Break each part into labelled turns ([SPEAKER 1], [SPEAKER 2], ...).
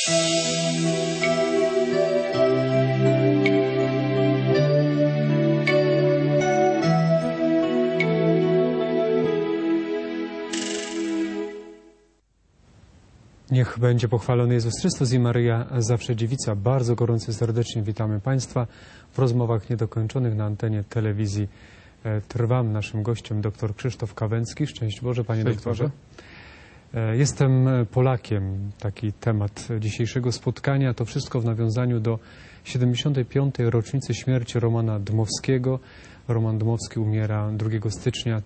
[SPEAKER 1] Niech będzie pochwalony Jezus Chrystus i Maryja zawsze dziewica. Bardzo gorąco serdecznie witamy Państwa w rozmowach niedokończonych na antenie telewizji Trwam. Naszym gościem dr Krzysztof Kawęcki. Szczęść Boże, Panie doktorze. Jestem Polakiem. Taki temat dzisiejszego spotkania. To wszystko w nawiązaniu do 75. rocznicy śmierci Romana Dmowskiego. Roman Dmowski umiera 2 stycznia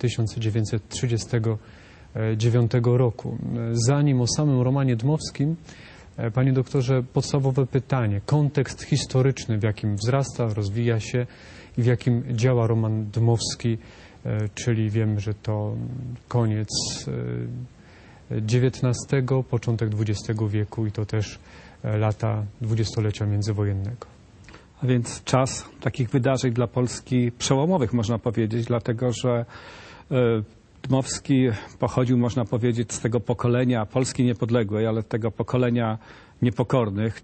[SPEAKER 1] 1939 roku. Zanim o samym Romanie Dmowskim, Panie doktorze, podstawowe pytanie. Kontekst historyczny, w jakim wzrasta, rozwija się i w jakim działa Roman Dmowski, czyli wiemy, że to koniec XIX, początek XX wieku i to też lata dwudziestolecia międzywojennego.
[SPEAKER 2] A więc czas takich wydarzeń dla Polski przełomowych, można powiedzieć, dlatego że Dmowski pochodził, można powiedzieć, z tego pokolenia Polski niepodległej, ale tego pokolenia niepokornych,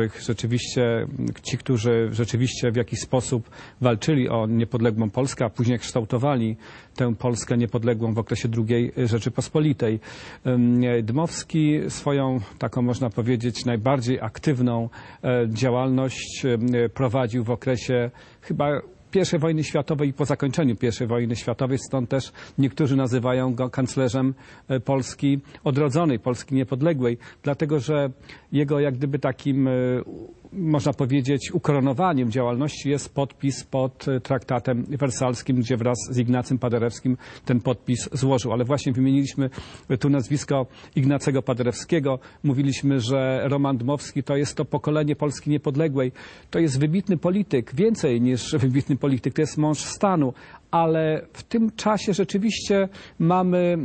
[SPEAKER 2] ci, którzy rzeczywiście w jakiś sposób walczyli o niepodległą Polskę, a później kształtowali tę Polskę niepodległą w okresie II Rzeczypospolitej. Dmowski swoją, taką można powiedzieć, najbardziej aktywną działalność prowadził w okresie chyba I wojny światowej i po zakończeniu I wojny światowej, stąd też niektórzy nazywają go kanclerzem Polski odrodzonej, Polski niepodległej, dlatego że jego jak gdyby takim, można powiedzieć, ukoronowaniem działalności jest podpis pod traktatem wersalskim, gdzie wraz z Ignacym Paderewskim ten podpis złożył. Ale właśnie wymieniliśmy tu nazwisko Ignacego Paderewskiego. Mówiliśmy, że Roman Dmowski to jest to pokolenie Polski niepodległej. To jest wybitny polityk, więcej niż wybitny polityk, to jest mąż stanu. Ale w tym czasie rzeczywiście mamy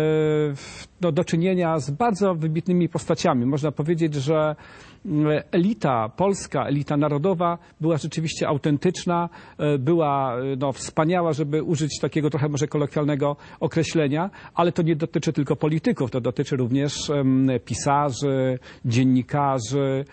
[SPEAKER 2] do czynienia z bardzo wybitnymi postaciami. Można powiedzieć, że elita polska, elita narodowa była rzeczywiście autentyczna, była wspaniała, żeby użyć takiego trochę może kolokwialnego określenia, ale to nie dotyczy tylko polityków, to dotyczy również pisarzy, dziennikarzy,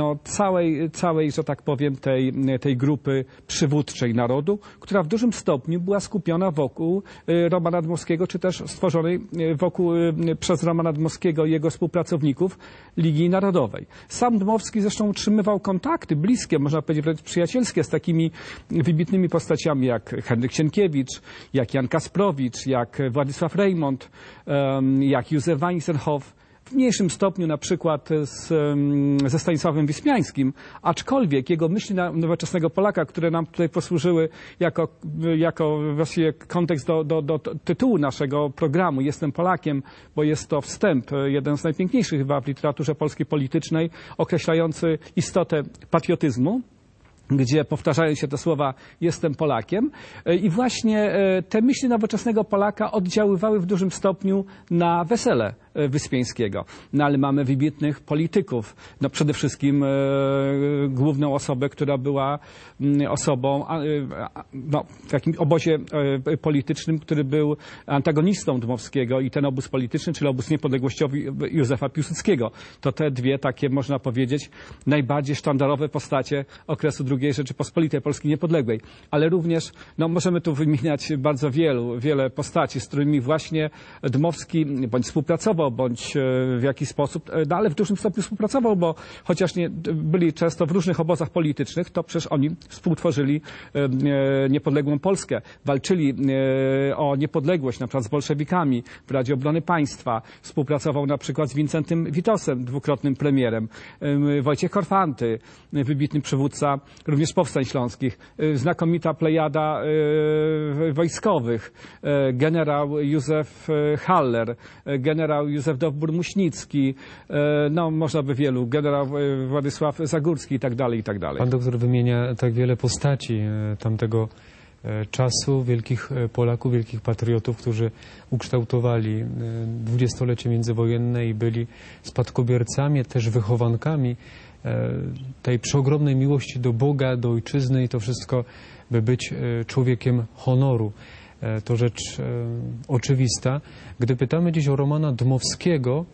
[SPEAKER 2] całej, że tak powiem, tej grupy przywódczej narodu, która w dużym stopniu była skupiona wokół Romana Dmowskiego, czy też stworzonej przez Romana Dmowskiego i jego współpracowników Ligi Narodowej. Sam Dmowski zresztą utrzymywał kontakty bliskie, można powiedzieć wręcz przyjacielskie z takimi wybitnymi postaciami jak Henryk Sienkiewicz, jak Jan Kasprowicz, jak Władysław Reymont, jak Józef Weisenhoff. W mniejszym stopniu na przykład ze Stanisławem Wyspiańskim, aczkolwiek jego myśli nowoczesnego Polaka, które nam tutaj posłużyły jako właściwie kontekst do tytułu naszego programu Jestem Polakiem, bo jest to wstęp, jeden z najpiękniejszych chyba w literaturze polskiej politycznej, określający istotę patriotyzmu, gdzie powtarzają się te słowa jestem Polakiem i właśnie te myśli nowoczesnego Polaka oddziaływały w dużym stopniu na Wesele Wyspiańskiego. Ale mamy wybitnych polityków. Przede wszystkim główną osobę, która była osobą w takim obozie politycznym, który był antagonistą Dmowskiego i ten obóz polityczny, czyli obóz niepodległościowy Józefa Piłsudskiego. To te dwie takie, można powiedzieć, najbardziej sztandarowe postacie okresu II Rzeczypospolitej, Polski niepodległej. Ale również, możemy tu wymieniać bardzo wiele postaci, z którymi właśnie Dmowski bądź współpracował, bądź w jakiś sposób, ale w dużym stopniu współpracował, bo chociaż byli często w różnych obozach politycznych, to przecież oni współtworzyli niepodległą Polskę. Walczyli o niepodległość, na przykład z bolszewikami w Radzie Obrony Państwa. Współpracował na przykład z Wincentym Witosem, dwukrotnym premierem. Wojciech Korfanty, wybitny przywódca również powstań śląskich. Znakomita plejada wojskowych. Generał Józef Haller, generał Józef Dowbor-Muśnicki, można by wielu, generał Władysław Zagórski i tak dalej, i tak dalej.
[SPEAKER 1] Pan doktor wymienia tak wiele postaci tamtego czasu, wielkich Polaków, wielkich patriotów, którzy ukształtowali dwudziestolecie międzywojenne i byli spadkobiercami, też wychowankami tej przeogromnej miłości do Boga, do ojczyzny i to wszystko, by być człowiekiem honoru. To rzecz oczywista. Gdy pytamy dziś o Romana Dmowskiego,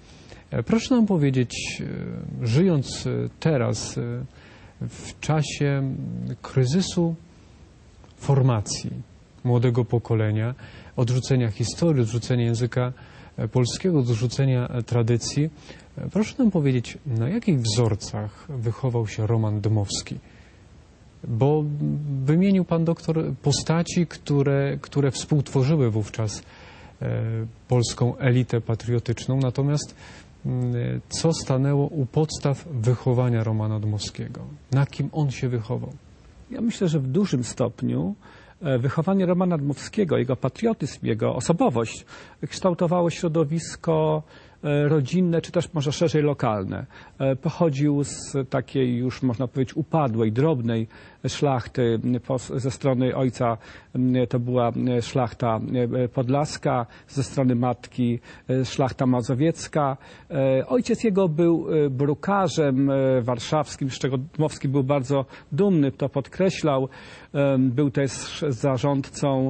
[SPEAKER 1] Proszę nam powiedzieć, żyjąc teraz w czasie kryzysu formacji młodego pokolenia, odrzucenia historii, odrzucenia języka polskiego, odrzucenia tradycji, proszę nam powiedzieć, na jakich wzorcach wychował się Roman Dmowski? Bo wymienił pan doktor postaci, które współtworzyły wówczas polską elitę patriotyczną, natomiast co stanęło u podstaw wychowania Romana Dmowskiego? Na kim on się wychował?
[SPEAKER 2] Ja myślę, że w dużym stopniu wychowanie Romana Dmowskiego, jego patriotyzm, jego osobowość kształtowało środowisko rodzinne, czy też może szerzej lokalne. Pochodził z takiej już, można powiedzieć, upadłej, drobnej szlachty. Ze strony ojca to była szlachta podlaska, ze strony matki szlachta mazowiecka. Ojciec jego był brukarzem warszawskim, z czego Dmowski był bardzo dumny, to podkreślał. Był też zarządcą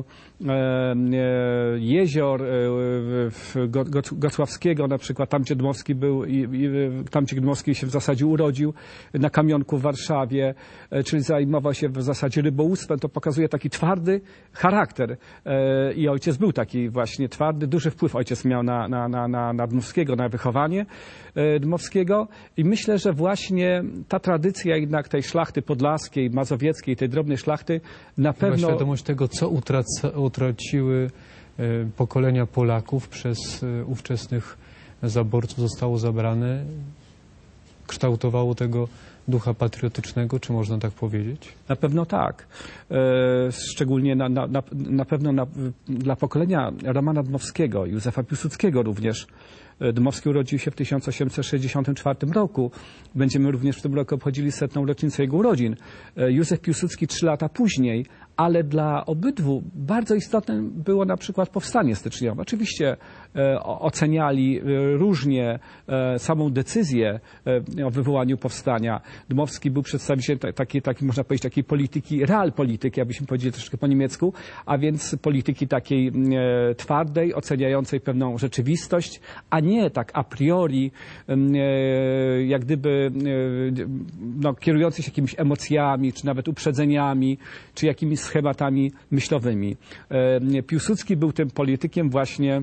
[SPEAKER 2] jezior Gocławskiego, na przykład tam, gdzie Dmowski był, tam, gdzie Dmowski się w zasadzie urodził, na Kamionku w Warszawie, czyli zajmował się w zasadzie rybołówstwem. To pokazuje taki twardy charakter i ojciec był taki właśnie twardy, duży wpływ ojciec miał na Dmowskiego, na wychowanie Dmowskiego i myślę, że właśnie ta tradycja jednak tej szlachty podlaskiej, mazowieckiej, tej drobnej szlachty na pewno...
[SPEAKER 1] Świadomość tego, co utraciły pokolenia Polaków przez ówczesnych zaborców, zostało zabrane, kształtowało tego ducha patriotycznego, czy można tak powiedzieć?
[SPEAKER 2] Na pewno tak. Szczególnie na pewno dla pokolenia Romana Dmowskiego, Józefa Piłsudskiego również. Dmowski urodził się w 1864 roku. Będziemy również w tym roku obchodzili 100. rocznicę jego urodzin. Józef Piłsudski 3 lata później, ale dla obydwu bardzo istotne było na przykład powstanie styczniowe. Oczywiście oceniali różnie samą decyzję o wywołaniu powstania. Dmowski był przedstawicielem takiej można powiedzieć, takiej polityki, realpolityki, jakbyśmy powiedzieli troszkę po niemiecku, a więc polityki takiej twardej, oceniającej pewną rzeczywistość, a nie tak a priori, jak gdyby kierującej się jakimiś emocjami, czy nawet uprzedzeniami, czy jakimiś schematami myślowymi. Piłsudski był tym politykiem właśnie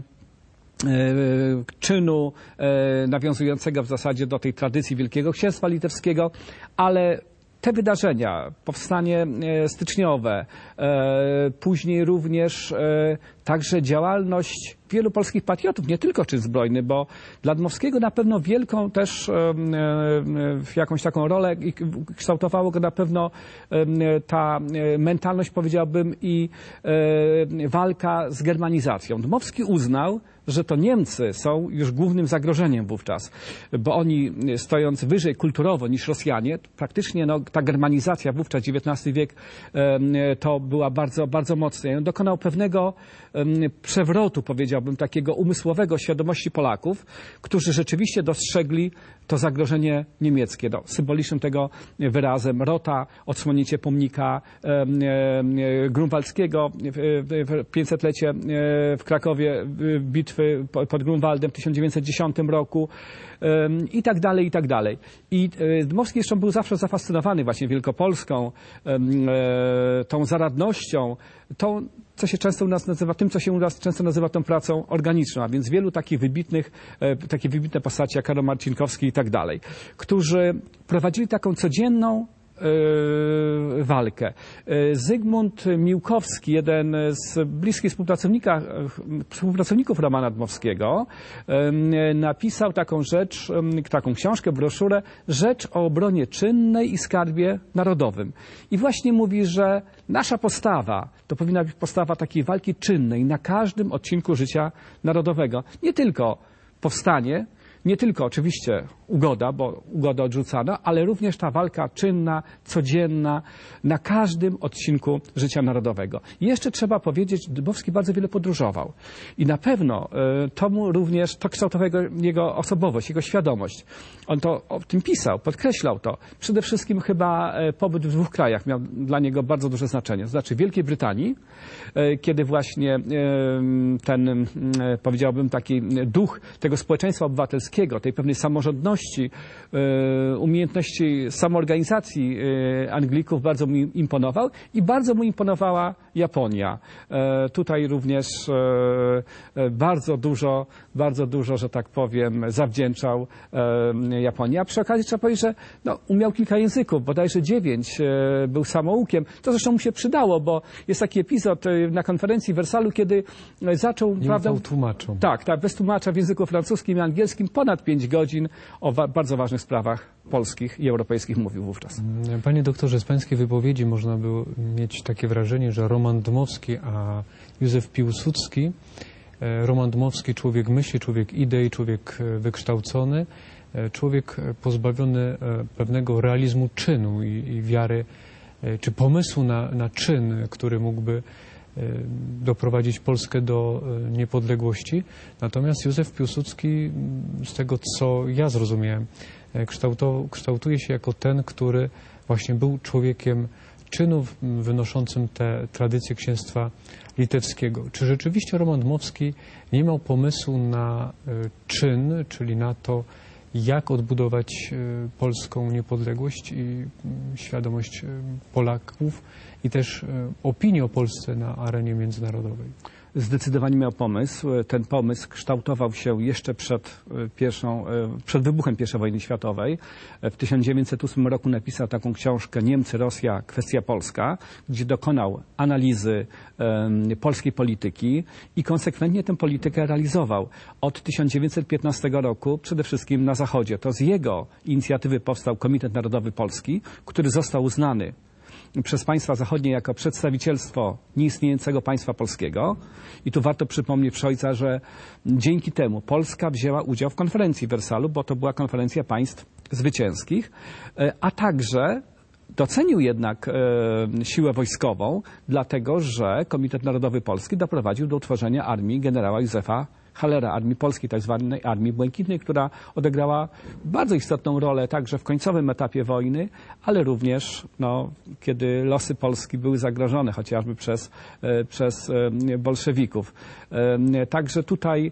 [SPEAKER 2] czynu nawiązującego w zasadzie do tej tradycji Wielkiego Księstwa Litewskiego, ale te wydarzenia, powstanie styczniowe, później również także działalność wielu polskich patriotów, nie tylko czyn zbrojny, bo dla Dmowskiego na pewno wielką też jakąś taką rolę kształtowało go na pewno ta mentalność, powiedziałbym, i walka z germanizacją. Dmowski uznał, że to Niemcy są już głównym zagrożeniem wówczas, bo oni stojąc wyżej kulturowo niż Rosjanie, praktycznie ta germanizacja wówczas, XIX wiek, to była bardzo, bardzo mocna. I on dokonał pewnego przewrotu, powiedziałbym, takiego umysłowego świadomości Polaków, którzy rzeczywiście dostrzegli to zagrożenie niemieckie. Symbolicznym tego wyrazem Rota, odsłonięcie pomnika Grunwaldzkiego, 500-lecie w Krakowie bitwy pod Grunwaldem w 1910 roku i tak dalej, i tak dalej. I Dmowski jeszcze był zawsze zafascynowany właśnie Wielkopolską, tą zaradnością, tą, co się często u nas nazywa, tym, co się u nas często nazywa tą pracą organiczną, a więc wielu takich takie wybitne postaci jak Karol Marcinkowski i tak dalej, którzy prowadzili taką codzienną walkę. Zygmunt Miłkowski, jeden z bliskich współpracowników Romana Dmowskiego, napisał taką książkę, broszurę Rzecz o obronie czynnej i skarbie narodowym. I właśnie mówi, że nasza postawa to powinna być postawa takiej walki czynnej na każdym odcinku życia narodowego. Nie tylko powstanie, nie tylko oczywiście ugoda, bo ugodę odrzucano, ale również ta walka czynna, codzienna, na każdym odcinku życia narodowego. I jeszcze trzeba powiedzieć, Dmowski bardzo wiele podróżował. I na pewno to kształtowało jego osobowość, jego świadomość. On to o tym pisał, podkreślał to. Przede wszystkim chyba pobyt w 2 krajach miał dla niego bardzo duże znaczenie. To znaczy w Wielkiej Brytanii, kiedy właśnie ten, powiedziałbym, taki duch tego społeczeństwa obywatelskiego, tej pewnej samorządności, umiejętności samoorganizacji Anglików bardzo mu imponował i bardzo mu imponowała Japonia. Tutaj również bardzo dużo, że tak powiem, zawdzięczał Japonii. A przy okazji trzeba powiedzieć, że umiał kilka języków, bodajże 9, był samoukiem. To zresztą mu się przydało, bo jest taki epizod na konferencji w Wersalu, kiedy zaczął...
[SPEAKER 1] Nie ufał tłumaczom.
[SPEAKER 2] Tak, bez tłumacza w języku francuskim i angielskim ponad 5 godzin o bardzo ważnych sprawach polskich i europejskich mówił wówczas.
[SPEAKER 1] Panie doktorze, z pańskiej wypowiedzi można było mieć takie wrażenie, że Roman Dmowski, a Józef Piłsudski, Roman Dmowski, człowiek myśli, człowiek idei, człowiek wykształcony, człowiek pozbawiony pewnego realizmu czynu i wiary, czy pomysłu na czyn, który mógłby doprowadzić Polskę do niepodległości. Natomiast Józef Piłsudski, z tego co ja zrozumiałem, kształtuje się jako ten, który właśnie był człowiekiem czynu, wynoszącym te tradycje księstwa litewskiego. Czy rzeczywiście Roman Dmowski nie miał pomysłu na czyn, czyli na to, jak odbudować polską niepodległość i świadomość Polaków i też opinię o Polsce na arenie międzynarodowej?
[SPEAKER 2] Zdecydowanie miał pomysł. Ten pomysł kształtował się jeszcze przed wybuchem I wojny światowej. W 1908 roku napisał taką książkę Niemcy, Rosja, kwestia polska, gdzie dokonał analizy polskiej polityki i konsekwentnie tę politykę realizował. Od 1915 roku przede wszystkim na Zachodzie. To z jego inicjatywy powstał Komitet Narodowy Polski, który został uznany przez państwa zachodnie jako przedstawicielstwo nieistniejącego państwa polskiego. I tu warto przypomnieć przy ojca, że dzięki temu Polska wzięła udział w konferencji w Wersalu, bo to była konferencja państw zwycięskich, a także docenił jednak siłę wojskową, dlatego że Komitet Narodowy Polski doprowadził do utworzenia armii generała Józefa Hallera, armii polskiej, tak zwanej Armii Błękitnej, która odegrała bardzo istotną rolę także w końcowym etapie wojny, ale również kiedy losy Polski były zagrożone chociażby przez bolszewików. Także tutaj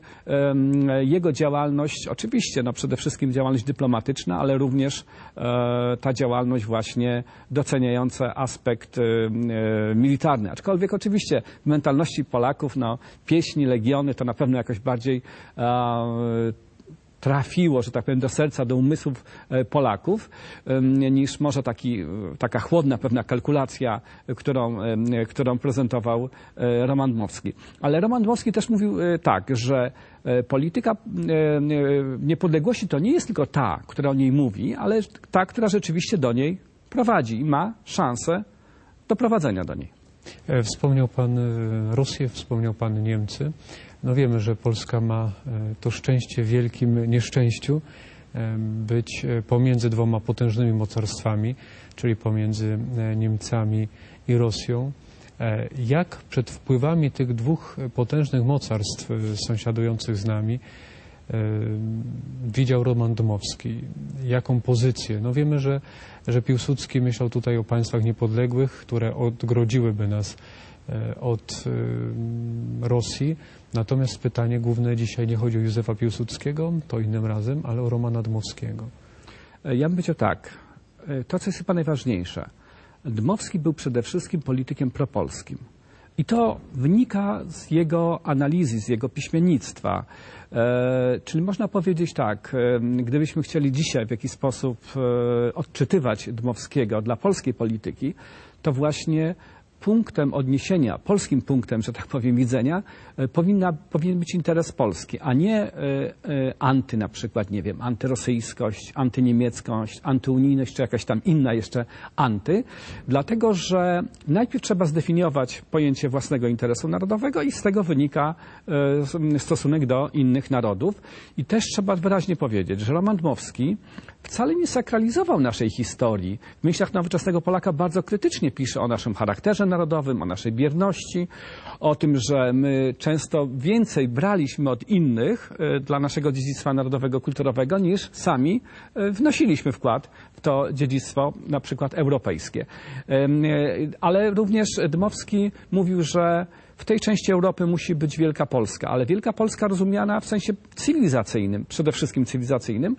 [SPEAKER 2] jego działalność, oczywiście przede wszystkim działalność dyplomatyczna, ale również ta działalność właśnie doceniająca aspekt militarny. Aczkolwiek oczywiście w mentalności Polaków pieśni, legiony to na pewno jakoś bardziej trafiło, że tak powiem, do serca, do umysłów Polaków, niż może taka chłodna pewna kalkulacja, którą prezentował Roman Dmowski. Ale Roman Dmowski też mówił tak, że polityka niepodległości to nie jest tylko ta, która o niej mówi, ale ta, która rzeczywiście do niej prowadzi i ma szansę doprowadzenia do niej.
[SPEAKER 1] Wspomniał pan Rosję, wspomniał pan Niemcy. Wiemy, że Polska ma to szczęście w wielkim nieszczęściu być pomiędzy 2 potężnymi mocarstwami, czyli pomiędzy Niemcami i Rosją. Jak przed wpływami tych 2 potężnych mocarstw sąsiadujących z nami widział Roman Dmowski? Jaką pozycję? Wiemy, że Piłsudski myślał tutaj o państwach niepodległych, które odgrodziłyby nas od Rosji. Natomiast pytanie główne dzisiaj nie chodzi o Józefa Piłsudskiego, to innym razem, ale o Romana Dmowskiego.
[SPEAKER 2] Ja bym powiedział tak. To, co jest chyba najważniejsze. Dmowski był przede wszystkim politykiem propolskim. I to wynika z jego analizy, z jego piśmiennictwa. Czyli można powiedzieć tak, gdybyśmy chcieli dzisiaj w jakiś sposób odczytywać Dmowskiego dla polskiej polityki, to właśnie punktem odniesienia, polskim punktem, że tak powiem, widzenia, powinien być interes Polski, a nie anty na przykład, nie wiem, antyrosyjskość, antyniemieckość, antyunijność, czy jakaś tam inna jeszcze anty, dlatego że najpierw trzeba zdefiniować pojęcie własnego interesu narodowego i z tego wynika stosunek do innych narodów. I też trzeba wyraźnie powiedzieć, że Roman Dmowski wcale nie sakralizował naszej historii. W myślach nowoczesnego Polaka bardzo krytycznie pisze o naszym charakterze narodowym, o naszej bierności, o tym, że my często więcej braliśmy od innych dla naszego dziedzictwa narodowego, kulturowego, niż sami wnosiliśmy wkład w to dziedzictwo, na przykład europejskie. Ale również Dmowski mówił, że w tej części Europy musi być Wielka Polska, ale Wielka Polska rozumiana w sensie cywilizacyjnym, przede wszystkim cywilizacyjnym.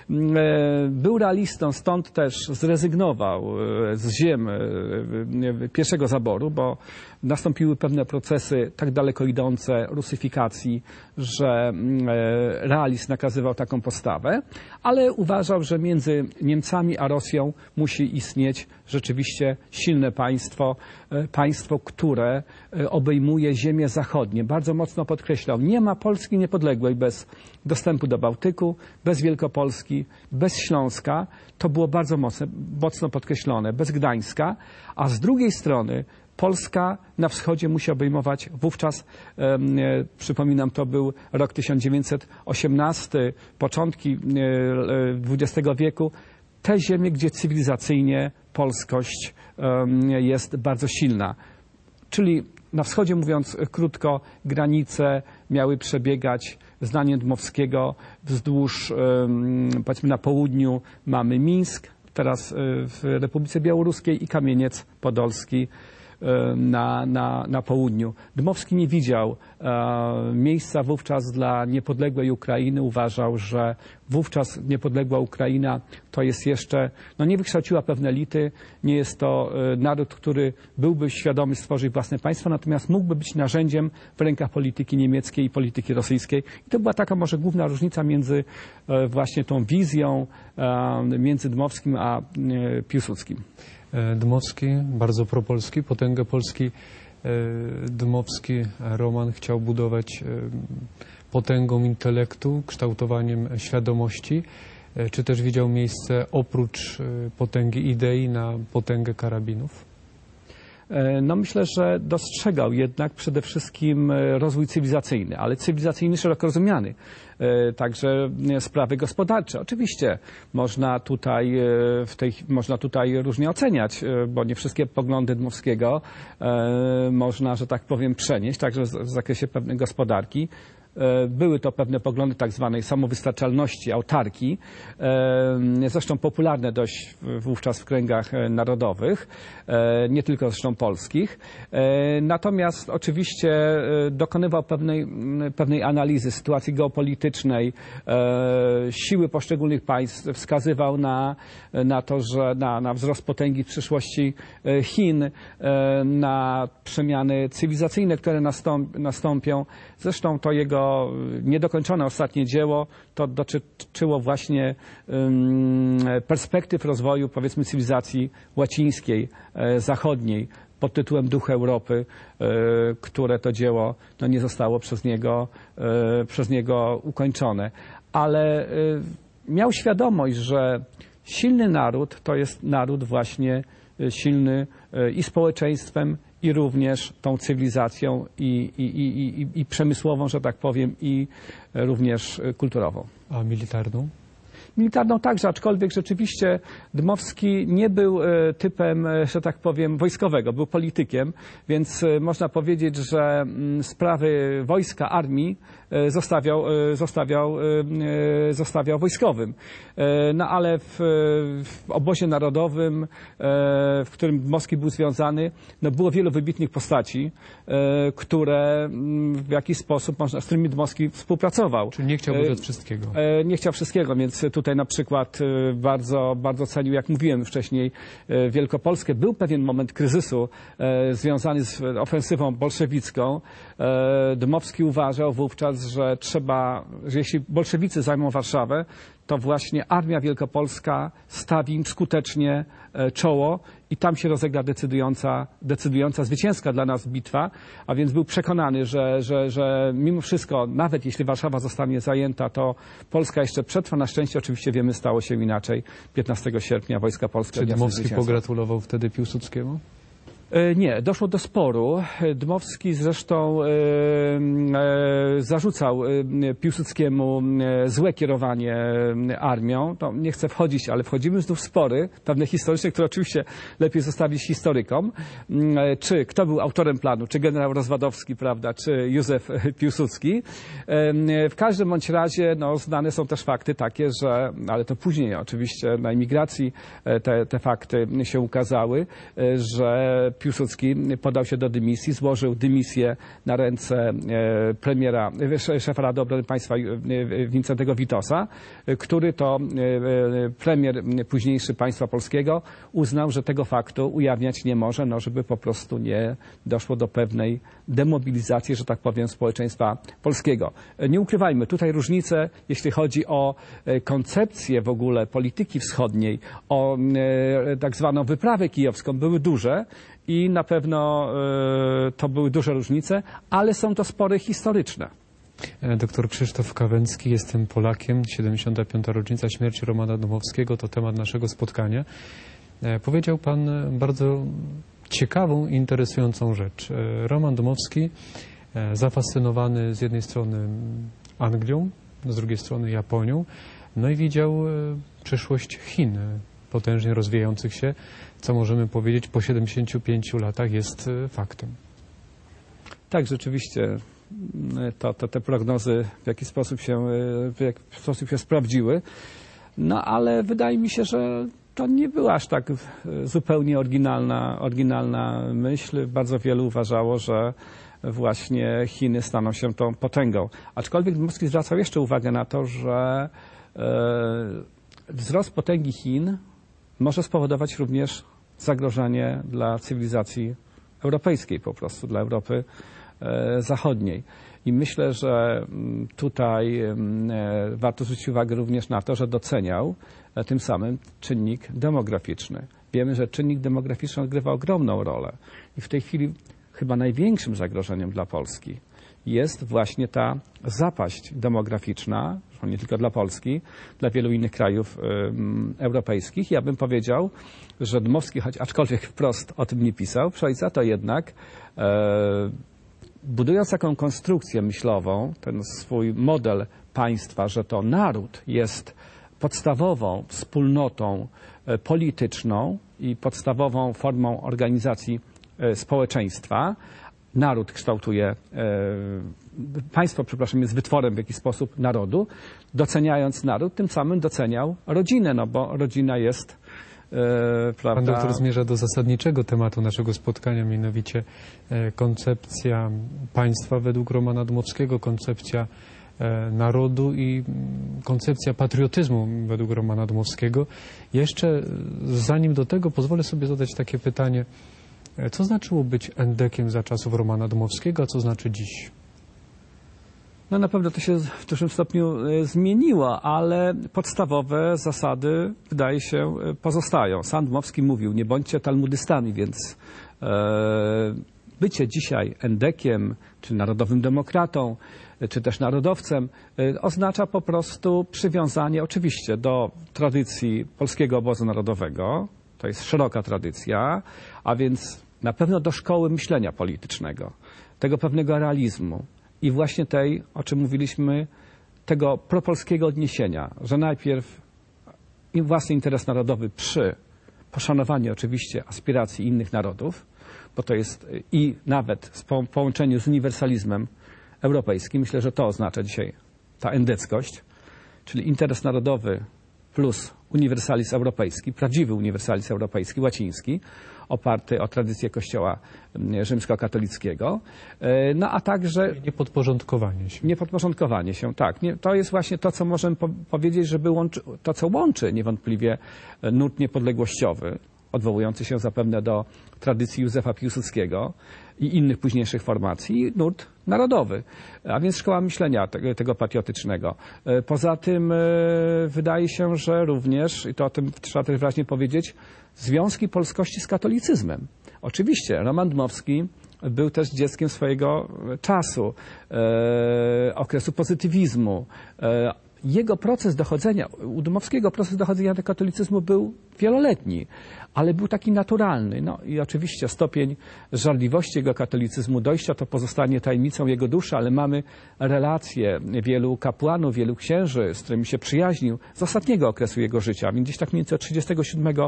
[SPEAKER 2] Był realistą, stąd też zrezygnował z ziem pierwszego zaboru, bo nastąpiły pewne procesy tak daleko idące rusyfikacji, że realizm nakazywał taką postawę, ale uważał, że między Niemcami a Rosją musi istnieć rzeczywiście silne państwo, państwo, które obejmuje ziemie zachodnie. Bardzo mocno podkreślał, nie ma Polski niepodległej bez dostępu do Bałtyku, bez Wielkopolski, bez Śląska. To było bardzo mocno podkreślone, bez Gdańska, a z drugiej strony Polska na wschodzie musi obejmować wówczas, przypominam, to był rok 1918, początki XX wieku, te ziemie, gdzie cywilizacyjnie polskość jest bardzo silna. Czyli na wschodzie, mówiąc krótko, granice miały przebiegać, zdaniem Dmowskiego, wzdłuż, powiedzmy na południu mamy Mińsk, teraz w Republice Białoruskiej, i Kamieniec Podolski na południu. Dmowski nie widział miejsca wówczas dla niepodległej Ukrainy. Uważał, że wówczas niepodległa Ukraina to jest jeszcze, nie wykształciła pewne elity, nie jest to naród, który byłby świadomy stworzyć własne państwo, natomiast mógłby być narzędziem w rękach polityki niemieckiej i polityki rosyjskiej. I to była taka może główna różnica między właśnie tą wizją między Dmowskim a Piłsudskim.
[SPEAKER 1] Dmowski, bardzo propolski, potęgę Polski. Dmowski, Roman chciał budować potęgą intelektu, kształtowaniem świadomości. Czy też widział miejsce oprócz potęgi idei na potęgę karabinów?
[SPEAKER 2] Myślę, że dostrzegał jednak przede wszystkim rozwój cywilizacyjny, ale cywilizacyjny szeroko rozumiany. Także sprawy gospodarcze. Oczywiście można tutaj różnie oceniać, bo nie wszystkie poglądy Dmowskiego można, że tak powiem, przenieść, także w zakresie pewnej gospodarki. Były to pewne poglądy tak zwanej samowystarczalności, autarkii, zresztą popularne dość wówczas w kręgach narodowych, nie tylko zresztą polskich. Natomiast oczywiście dokonywał pewnej analizy sytuacji geopolitycznej, siły poszczególnych państw, wskazywał na to, że na wzrost potęgi w przyszłości Chin, na przemiany cywilizacyjne, które nastąpią. Zresztą to jego niedokończone ostatnie dzieło to dotyczyło właśnie perspektyw rozwoju, powiedzmy, cywilizacji łacińskiej, zachodniej, pod tytułem Duch Europy, które to dzieło nie zostało przez niego ukończone. Ale miał świadomość, że silny naród to jest naród właśnie silny i społeczeństwem, i również tą cywilizacją i przemysłową, że tak powiem, i również kulturową.
[SPEAKER 1] A militarną?
[SPEAKER 2] Militarną także, aczkolwiek rzeczywiście Dmowski nie był typem, że tak powiem, wojskowego, był politykiem, więc można powiedzieć, że sprawy wojska, armii zostawiał wojskowym. Ale w obozie narodowym, w którym Dmowski był związany, było wielu wybitnych postaci, które w jakiś sposób, z którymi Dmowski współpracował.
[SPEAKER 1] Czyli nie chciał budować wszystkiego.
[SPEAKER 2] Nie chciał wszystkiego, więc tutaj na przykład bardzo cenił, jak mówiłem wcześniej, Wielkopolskę. Był pewien moment kryzysu związany z ofensywą bolszewicką. Dmowski uważał wówczas, że jeśli bolszewicy zajmą Warszawę, to właśnie Armia Wielkopolska stawi im skutecznie czoło i tam się rozegra decydująca, zwycięska dla nas bitwa, a więc był przekonany, że mimo wszystko, nawet jeśli Warszawa zostanie zajęta, to Polska jeszcze przetrwa. Na szczęście oczywiście wiemy, stało się inaczej. 15 sierpnia wojska polskie
[SPEAKER 1] Czy Dmowski pogratulował wtedy Piłsudskiemu?
[SPEAKER 2] Nie, doszło do sporu. Dmowski zresztą zarzucał Piłsudskiemu złe kierowanie armią. To nie chcę wchodzić, ale wchodzimy znów w spory pewne historyczne, które oczywiście lepiej zostawić historykom. Czy kto był autorem planu, czy generał Rozwadowski, prawda, czy Józef Piłsudski. W każdym bądź razie znane są też fakty takie, że, ale to później oczywiście na emigracji te fakty się ukazały, że Piłsudski podał się do dymisji, złożył dymisję na ręce premiera, szefa Rady Obrony Państwa Wincentego Witosa, który to premier późniejszy państwa polskiego uznał, że tego faktu ujawniać nie może, żeby po prostu nie doszło do pewnej demobilizacji, że tak powiem, społeczeństwa polskiego. Nie ukrywajmy, tutaj różnice, jeśli chodzi o koncepcję w ogóle polityki wschodniej, o tak zwaną wyprawę kijowską, były duże. I na pewno to były duże różnice, ale są to spory historyczne.
[SPEAKER 1] Doktor Krzysztof Kawęcki, jestem Polakiem, 75. rocznica śmierci Romana Dmowskiego, to temat naszego spotkania. Powiedział Pan bardzo ciekawą i interesującą rzecz. Roman Dmowski, zafascynowany z jednej strony Anglią, z drugiej strony Japonią, i widział przyszłość Chin, potężnie rozwijających się, co możemy powiedzieć po 75 latach jest faktem.
[SPEAKER 2] Tak, rzeczywiście te prognozy w jakiś sposób się sprawdziły, ale wydaje mi się, że to nie była aż tak zupełnie oryginalna myśl. Bardzo wielu uważało, że właśnie Chiny staną się tą potęgą. Aczkolwiek Dmowski zwracał jeszcze uwagę na to, że wzrost potęgi Chin może spowodować również zagrożenie dla cywilizacji europejskiej, po prostu dla Europy Zachodniej. I myślę, że tutaj warto zwrócić uwagę również na to, że doceniał tym samym czynnik demograficzny. Wiemy, że czynnik demograficzny odgrywa ogromną rolę i w tej chwili chyba największym zagrożeniem dla Polski jest właśnie ta zapaść demograficzna, nie tylko dla Polski, dla wielu innych krajów europejskich. Ja bym powiedział, że Dmowski, aczkolwiek wprost o tym nie pisał, Przojca, to jednak budując taką konstrukcję myślową, ten swój model państwa, że to naród jest podstawową wspólnotą polityczną i podstawową formą organizacji społeczeństwa, naród kształtuje, państwo, jest wytworem w jakiś sposób narodu, doceniając naród, tym samym doceniał rodzinę, bo rodzina jest, prawda...
[SPEAKER 1] Pan doktor zmierza do zasadniczego tematu naszego spotkania, mianowicie koncepcja państwa według Romana Dmowskiego, koncepcja narodu i koncepcja patriotyzmu według Romana Dmowskiego. Jeszcze zanim do tego pozwolę sobie zadać takie pytanie, co znaczyło być endekiem za czasów Romana Dmowskiego, a co znaczy dziś?
[SPEAKER 2] Na pewno to się w dużym stopniu zmieniło, ale podstawowe zasady, wydaje się, pozostają. Sam Dmowski mówił, nie bądźcie talmudystami, więc bycie dzisiaj endekiem, czy narodowym demokratą, czy też narodowcem, oznacza po prostu przywiązanie oczywiście do tradycji Polskiego Obozu Narodowego, to jest szeroka tradycja, a więc na pewno do szkoły myślenia politycznego, tego pewnego realizmu i właśnie tej, o czym mówiliśmy, tego propolskiego odniesienia, że najpierw własny interes narodowy przy poszanowaniu oczywiście aspiracji innych narodów, bo to jest i nawet w połączeniu z uniwersalizmem europejskim, myślę, że to oznacza dzisiaj ta endeckość, czyli interes narodowy plus uniwersalizm europejski, prawdziwy uniwersalizm europejski, łaciński, oparty o tradycję Kościoła rzymskokatolickiego, a także...
[SPEAKER 1] Niepodporządkowanie się.
[SPEAKER 2] Niepodporządkowanie się, tak. To jest właśnie to, co możemy powiedzieć, to, co łączy niewątpliwie nurt niepodległościowy odwołujący się zapewne do tradycji Józefa Piłsudskiego i innych późniejszych formacji, i nurt narodowy, a więc szkoła myślenia tego patriotycznego. Poza tym wydaje się, że również, i to o tym trzeba też wyraźnie powiedzieć, związki polskości z katolicyzmem. Oczywiście Roman Dmowski był też dzieckiem swojego czasu, okresu pozytywizmu. Jego proces dochodzenia, u Dmowskiego proces dochodzenia do katolicyzmu był wieloletni, ale był taki naturalny. No i oczywiście stopień żarliwości jego katolicyzmu, dojścia to pozostanie tajemnicą jego duszy, ale mamy relacje wielu kapłanów, wielu księży, z którymi się przyjaźnił z ostatniego okresu jego życia, więc gdzieś tak mniej więcej od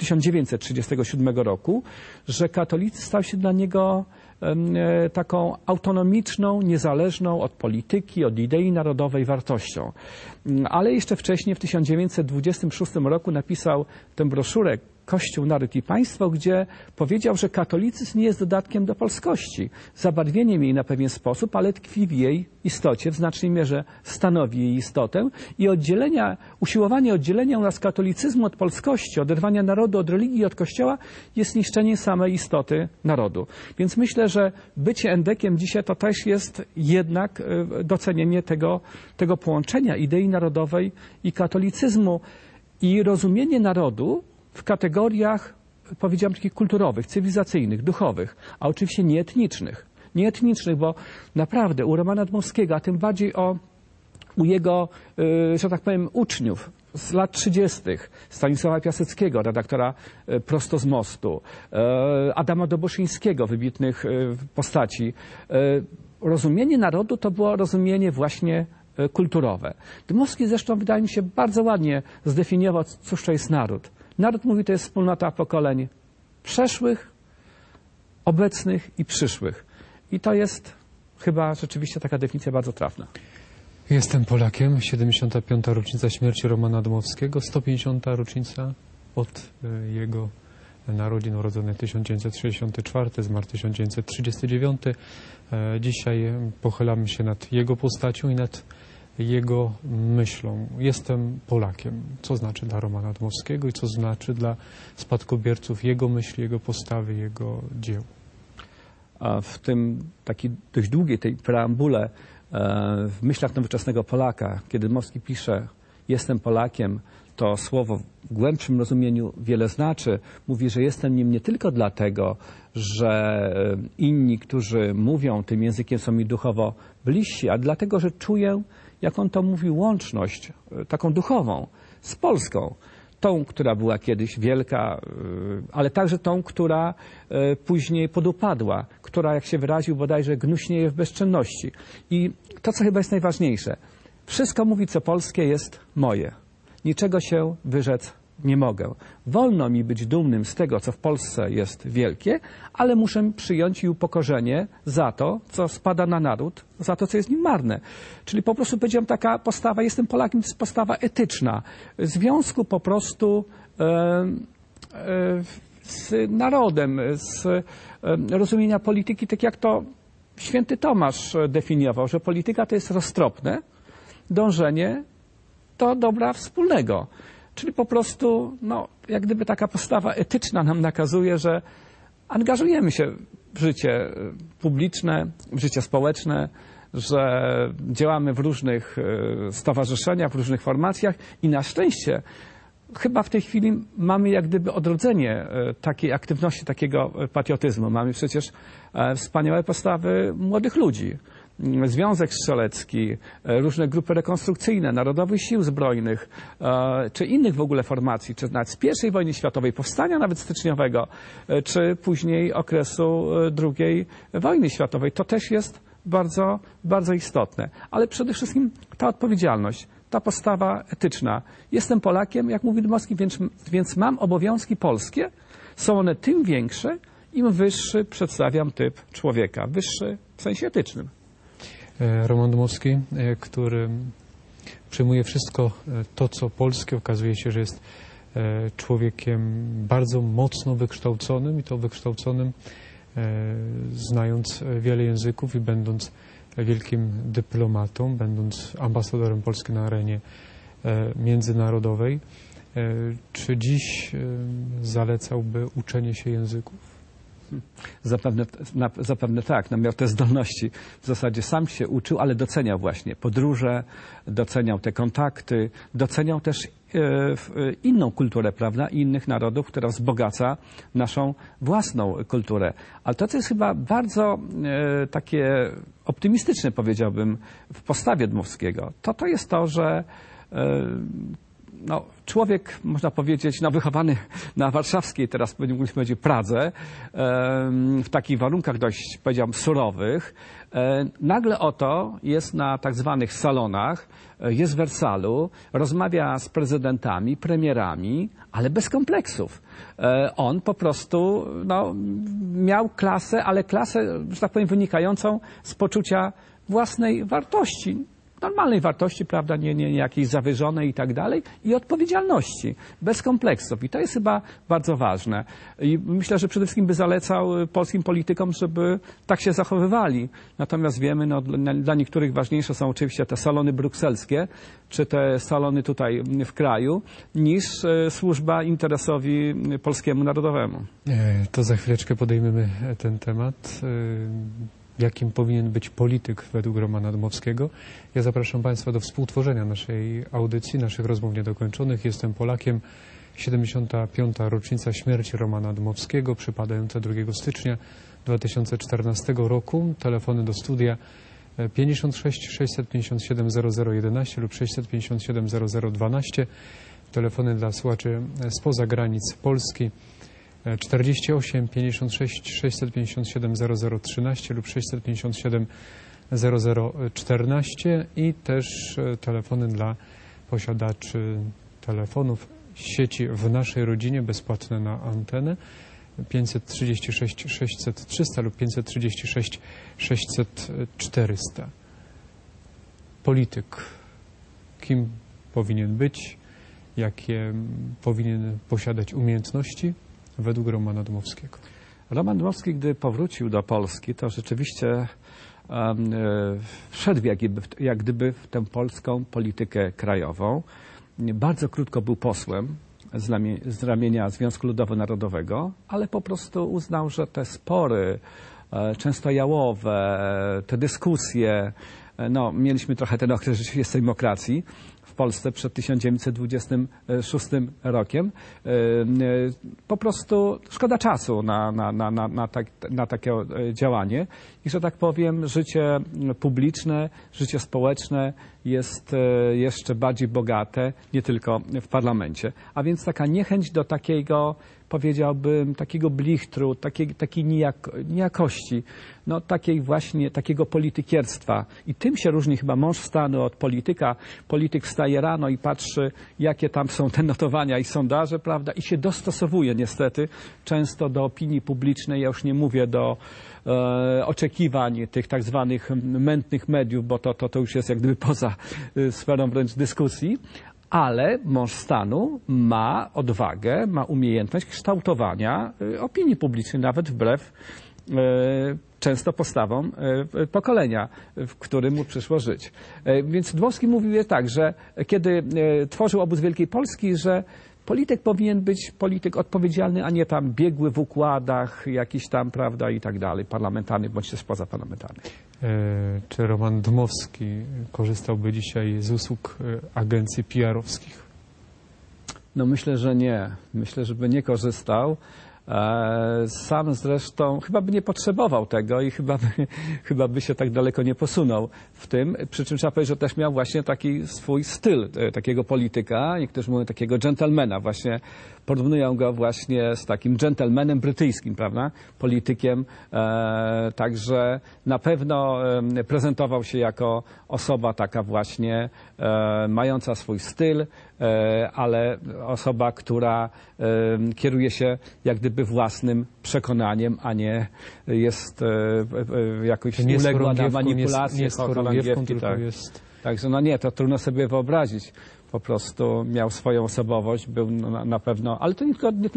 [SPEAKER 2] 1937 roku, że katolicyzm stał się dla niego taką autonomiczną, niezależną od polityki, od idei narodowej wartością. Ale jeszcze wcześniej, w 1926 roku napisał tę broszurę Kościół, Naród i Państwo, gdzie powiedział, że katolicyzm nie jest dodatkiem do polskości, zabarwieniem jej na pewien sposób, ale tkwi w jej istocie, w znacznej mierze stanowi jej istotę i usiłowanie oddzielenia u nas katolicyzmu od polskości, oderwania narodu od religii i od Kościoła jest niszczeniem samej istoty narodu. Więc myślę, że bycie endekiem dzisiaj to też jest jednak docenienie tego połączenia idei narodowej i katolicyzmu i rozumienie narodu w kategoriach, powiedziałem, takich kulturowych, cywilizacyjnych, duchowych, a oczywiście nieetnicznych. Nieetnicznych, bo naprawdę u Romana Dmowskiego, a tym bardziej u jego, że tak powiem, uczniów z lat 30. Stanisława Piaseckiego, redaktora Prosto z Mostu, Adama Doboszyńskiego, wybitnych postaci. Rozumienie narodu to było rozumienie właśnie kulturowe. Dmowski zresztą, wydaje mi się, bardzo ładnie zdefiniował, cóż to jest naród. Naród, mówi, to jest wspólnota pokoleń przeszłych, obecnych i przyszłych. I to jest chyba rzeczywiście taka definicja bardzo trafna.
[SPEAKER 1] Jestem Polakiem, 75. rocznica śmierci Romana Dmowskiego, 150. rocznica od jego narodzin, urodzony 1964, zmarł 1939. Dzisiaj pochylamy się nad jego postacią i nad jego myślą. Jestem Polakiem. Co znaczy dla Romana Dmowskiego i co znaczy dla spadkobierców jego myśli, jego postawy, jego dzieł.
[SPEAKER 2] A w tym takiej dość długiej tej preambule w myślach nowoczesnego Polaka, kiedy Dmowski pisze jestem Polakiem, to słowo w głębszym rozumieniu wiele znaczy. Mówi, że jestem nim nie tylko dlatego, że inni, którzy mówią tym językiem, są mi duchowo bliżsi, ale dlatego, że czuję, jak on to mówi, łączność taką duchową z Polską. Tą, która była kiedyś wielka, ale także tą, która później podupadła, która, jak się wyraził, bodajże gnuśnieje w bezczynności. I to, co chyba jest najważniejsze, wszystko mówi, co polskie, jest moje. Niczego się wyrzec nie mogę. Wolno mi być dumnym z tego, co w Polsce jest wielkie, ale muszę przyjąć i upokorzenie za to, co spada na naród, za to, co jest nim marne. Czyli po prostu, powiedziałem, taka postawa, jestem Polakiem, to jest postawa etyczna. Związku po prostu z narodem, z rozumienia polityki, tak jak to święty Tomasz definiował, że polityka to jest roztropne dążenie do dobra wspólnego. Czyli po prostu, no, jak gdyby taka postawa etyczna nam nakazuje, że angażujemy się w życie publiczne, w życie społeczne, że działamy w różnych stowarzyszeniach, w różnych formacjach i na szczęście chyba w tej chwili mamy jak gdyby odrodzenie takiej aktywności, takiego patriotyzmu. Mamy przecież wspaniałe postawy młodych ludzi. Związek Strzelecki, różne grupy rekonstrukcyjne, Narodowych Sił Zbrojnych, czy innych w ogóle formacji, czy nawet z I wojny światowej, powstania nawet styczniowego, czy później okresu II wojny światowej. To też jest bardzo, bardzo istotne. Ale przede wszystkim ta odpowiedzialność, ta postawa etyczna. Jestem Polakiem, jak mówi Dmowski, więc mam obowiązki polskie. Są one tym większe, im wyższy przedstawiam typ człowieka. Wyższy w sensie etycznym.
[SPEAKER 1] Roman Dmowski, który przyjmuje wszystko to, co polskie, okazuje się, że jest człowiekiem bardzo mocno wykształconym i to wykształconym, znając wiele języków i będąc wielkim dyplomatą, będąc ambasadorem Polski na arenie międzynarodowej Czy dziś zalecałby uczenie się języków?
[SPEAKER 2] Zapewne tak, miał te zdolności. W zasadzie sam się uczył, ale doceniał właśnie podróże, doceniał te kontakty, doceniał też inną kulturę, prawda, i innych narodów, która wzbogaca naszą własną kulturę. Ale to, co jest chyba bardzo takie optymistyczne, powiedziałbym, w postawie Dmowskiego, to jest to, że człowiek, można powiedzieć, wychowany na warszawskiej, teraz mogliśmy powiedzieć Pradze, w takich warunkach dość, powiedziałbym, surowych, nagle oto jest na tak zwanych salonach, jest w Wersalu, rozmawia z prezydentami, premierami, ale bez kompleksów. On po prostu miał klasę, ale klasę, że tak powiem, wynikającą z poczucia własnej wartości. Normalnej wartości, prawda, nie jakiejś zawyżonej i tak dalej, i odpowiedzialności, bez kompleksów. I to jest chyba bardzo ważne. I myślę, że przede wszystkim by zalecał polskim politykom, żeby tak się zachowywali. Natomiast wiemy, dla niektórych ważniejsze są oczywiście te salony brukselskie, czy te salony tutaj w kraju, niż służba interesowi polskiemu narodowemu.
[SPEAKER 1] To za chwileczkę podejmiemy ten temat. Jakim powinien być polityk według Romana Dmowskiego. Ja zapraszam Państwa do współtworzenia naszej audycji, naszych rozmów niedokończonych. Jestem Polakiem. 75. rocznica śmierci Romana Dmowskiego, przypadająca 2 stycznia 2014 roku. Telefony do studia 56 657 0011 lub 657 0012. Telefony dla słuchaczy spoza granic Polski 48 56 657 0013 lub 657 0014 i też telefony dla posiadaczy telefonów sieci w naszej rodzinie bezpłatne na antenę 536 600 300 lub 536 600 400. Polityk. Kim powinien być? Jakie powinien posiadać umiejętności? Według Romana Dmowskiego.
[SPEAKER 2] Roman Dmowski, gdy powrócił do Polski, to rzeczywiście wszedł jak gdyby w tę polską politykę krajową. Bardzo krótko był posłem z ramienia Związku Ludowo-Narodowowego, ale po prostu uznał, że te spory, często jałowe, te dyskusje, mieliśmy trochę ten okres rzeczywiście sejmokracji w Polsce przed 1926 rokiem. Po prostu szkoda czasu na takie działanie i, że tak powiem, życie publiczne, życie społeczne jest jeszcze bardziej bogate, nie tylko w parlamencie. A więc taka niechęć do takiego, powiedziałbym, takiego blichtru, takiej niejakości, takiego politykierstwa. I tym się różni chyba mąż stanu od polityka. Polityk wstaje rano i patrzy, jakie tam są te notowania i sondaże, prawda, i się dostosowuje niestety często do opinii publicznej. Ja już nie mówię do oczekiwań tych tak zwanych mętnych mediów, bo to już jest jak gdyby poza sferą wręcz dyskusji. Ale mąż stanu ma odwagę, ma umiejętność kształtowania opinii publicznej, nawet wbrew często postawom pokolenia, w którym mu przyszło żyć. Więc Dmowski mówił tak, że kiedy tworzył obóz Wielkiej Polski, że polityk powinien być polityk odpowiedzialny, a nie tam biegły w układach, jakiś tam, prawda, i tak dalej, parlamentarny bądź też pozaparlamentarny.
[SPEAKER 1] Czy Roman Dmowski korzystałby dzisiaj z usług agencji PR-owskich?
[SPEAKER 2] Myślę, że nie. Myślę, że by nie korzystał. Sam zresztą chyba by nie potrzebował tego i chyba by się tak daleko nie posunął w tym. Przy czym trzeba powiedzieć, że też miał właśnie taki swój styl takiego polityka, niektórzy mówią takiego dżentelmena. Właśnie porównują go właśnie z takim dżentelmenem brytyjskim, prawda? Politykiem. Także na pewno prezentował się jako osoba taka właśnie mająca swój styl, ale osoba, która kieruje się jak gdyby własnym przekonaniem, a nie jest jakoś uległa na manipulacje chorągiewki. Tak. Także to trudno sobie wyobrazić. Po prostu miał swoją osobowość, był na pewno, ale to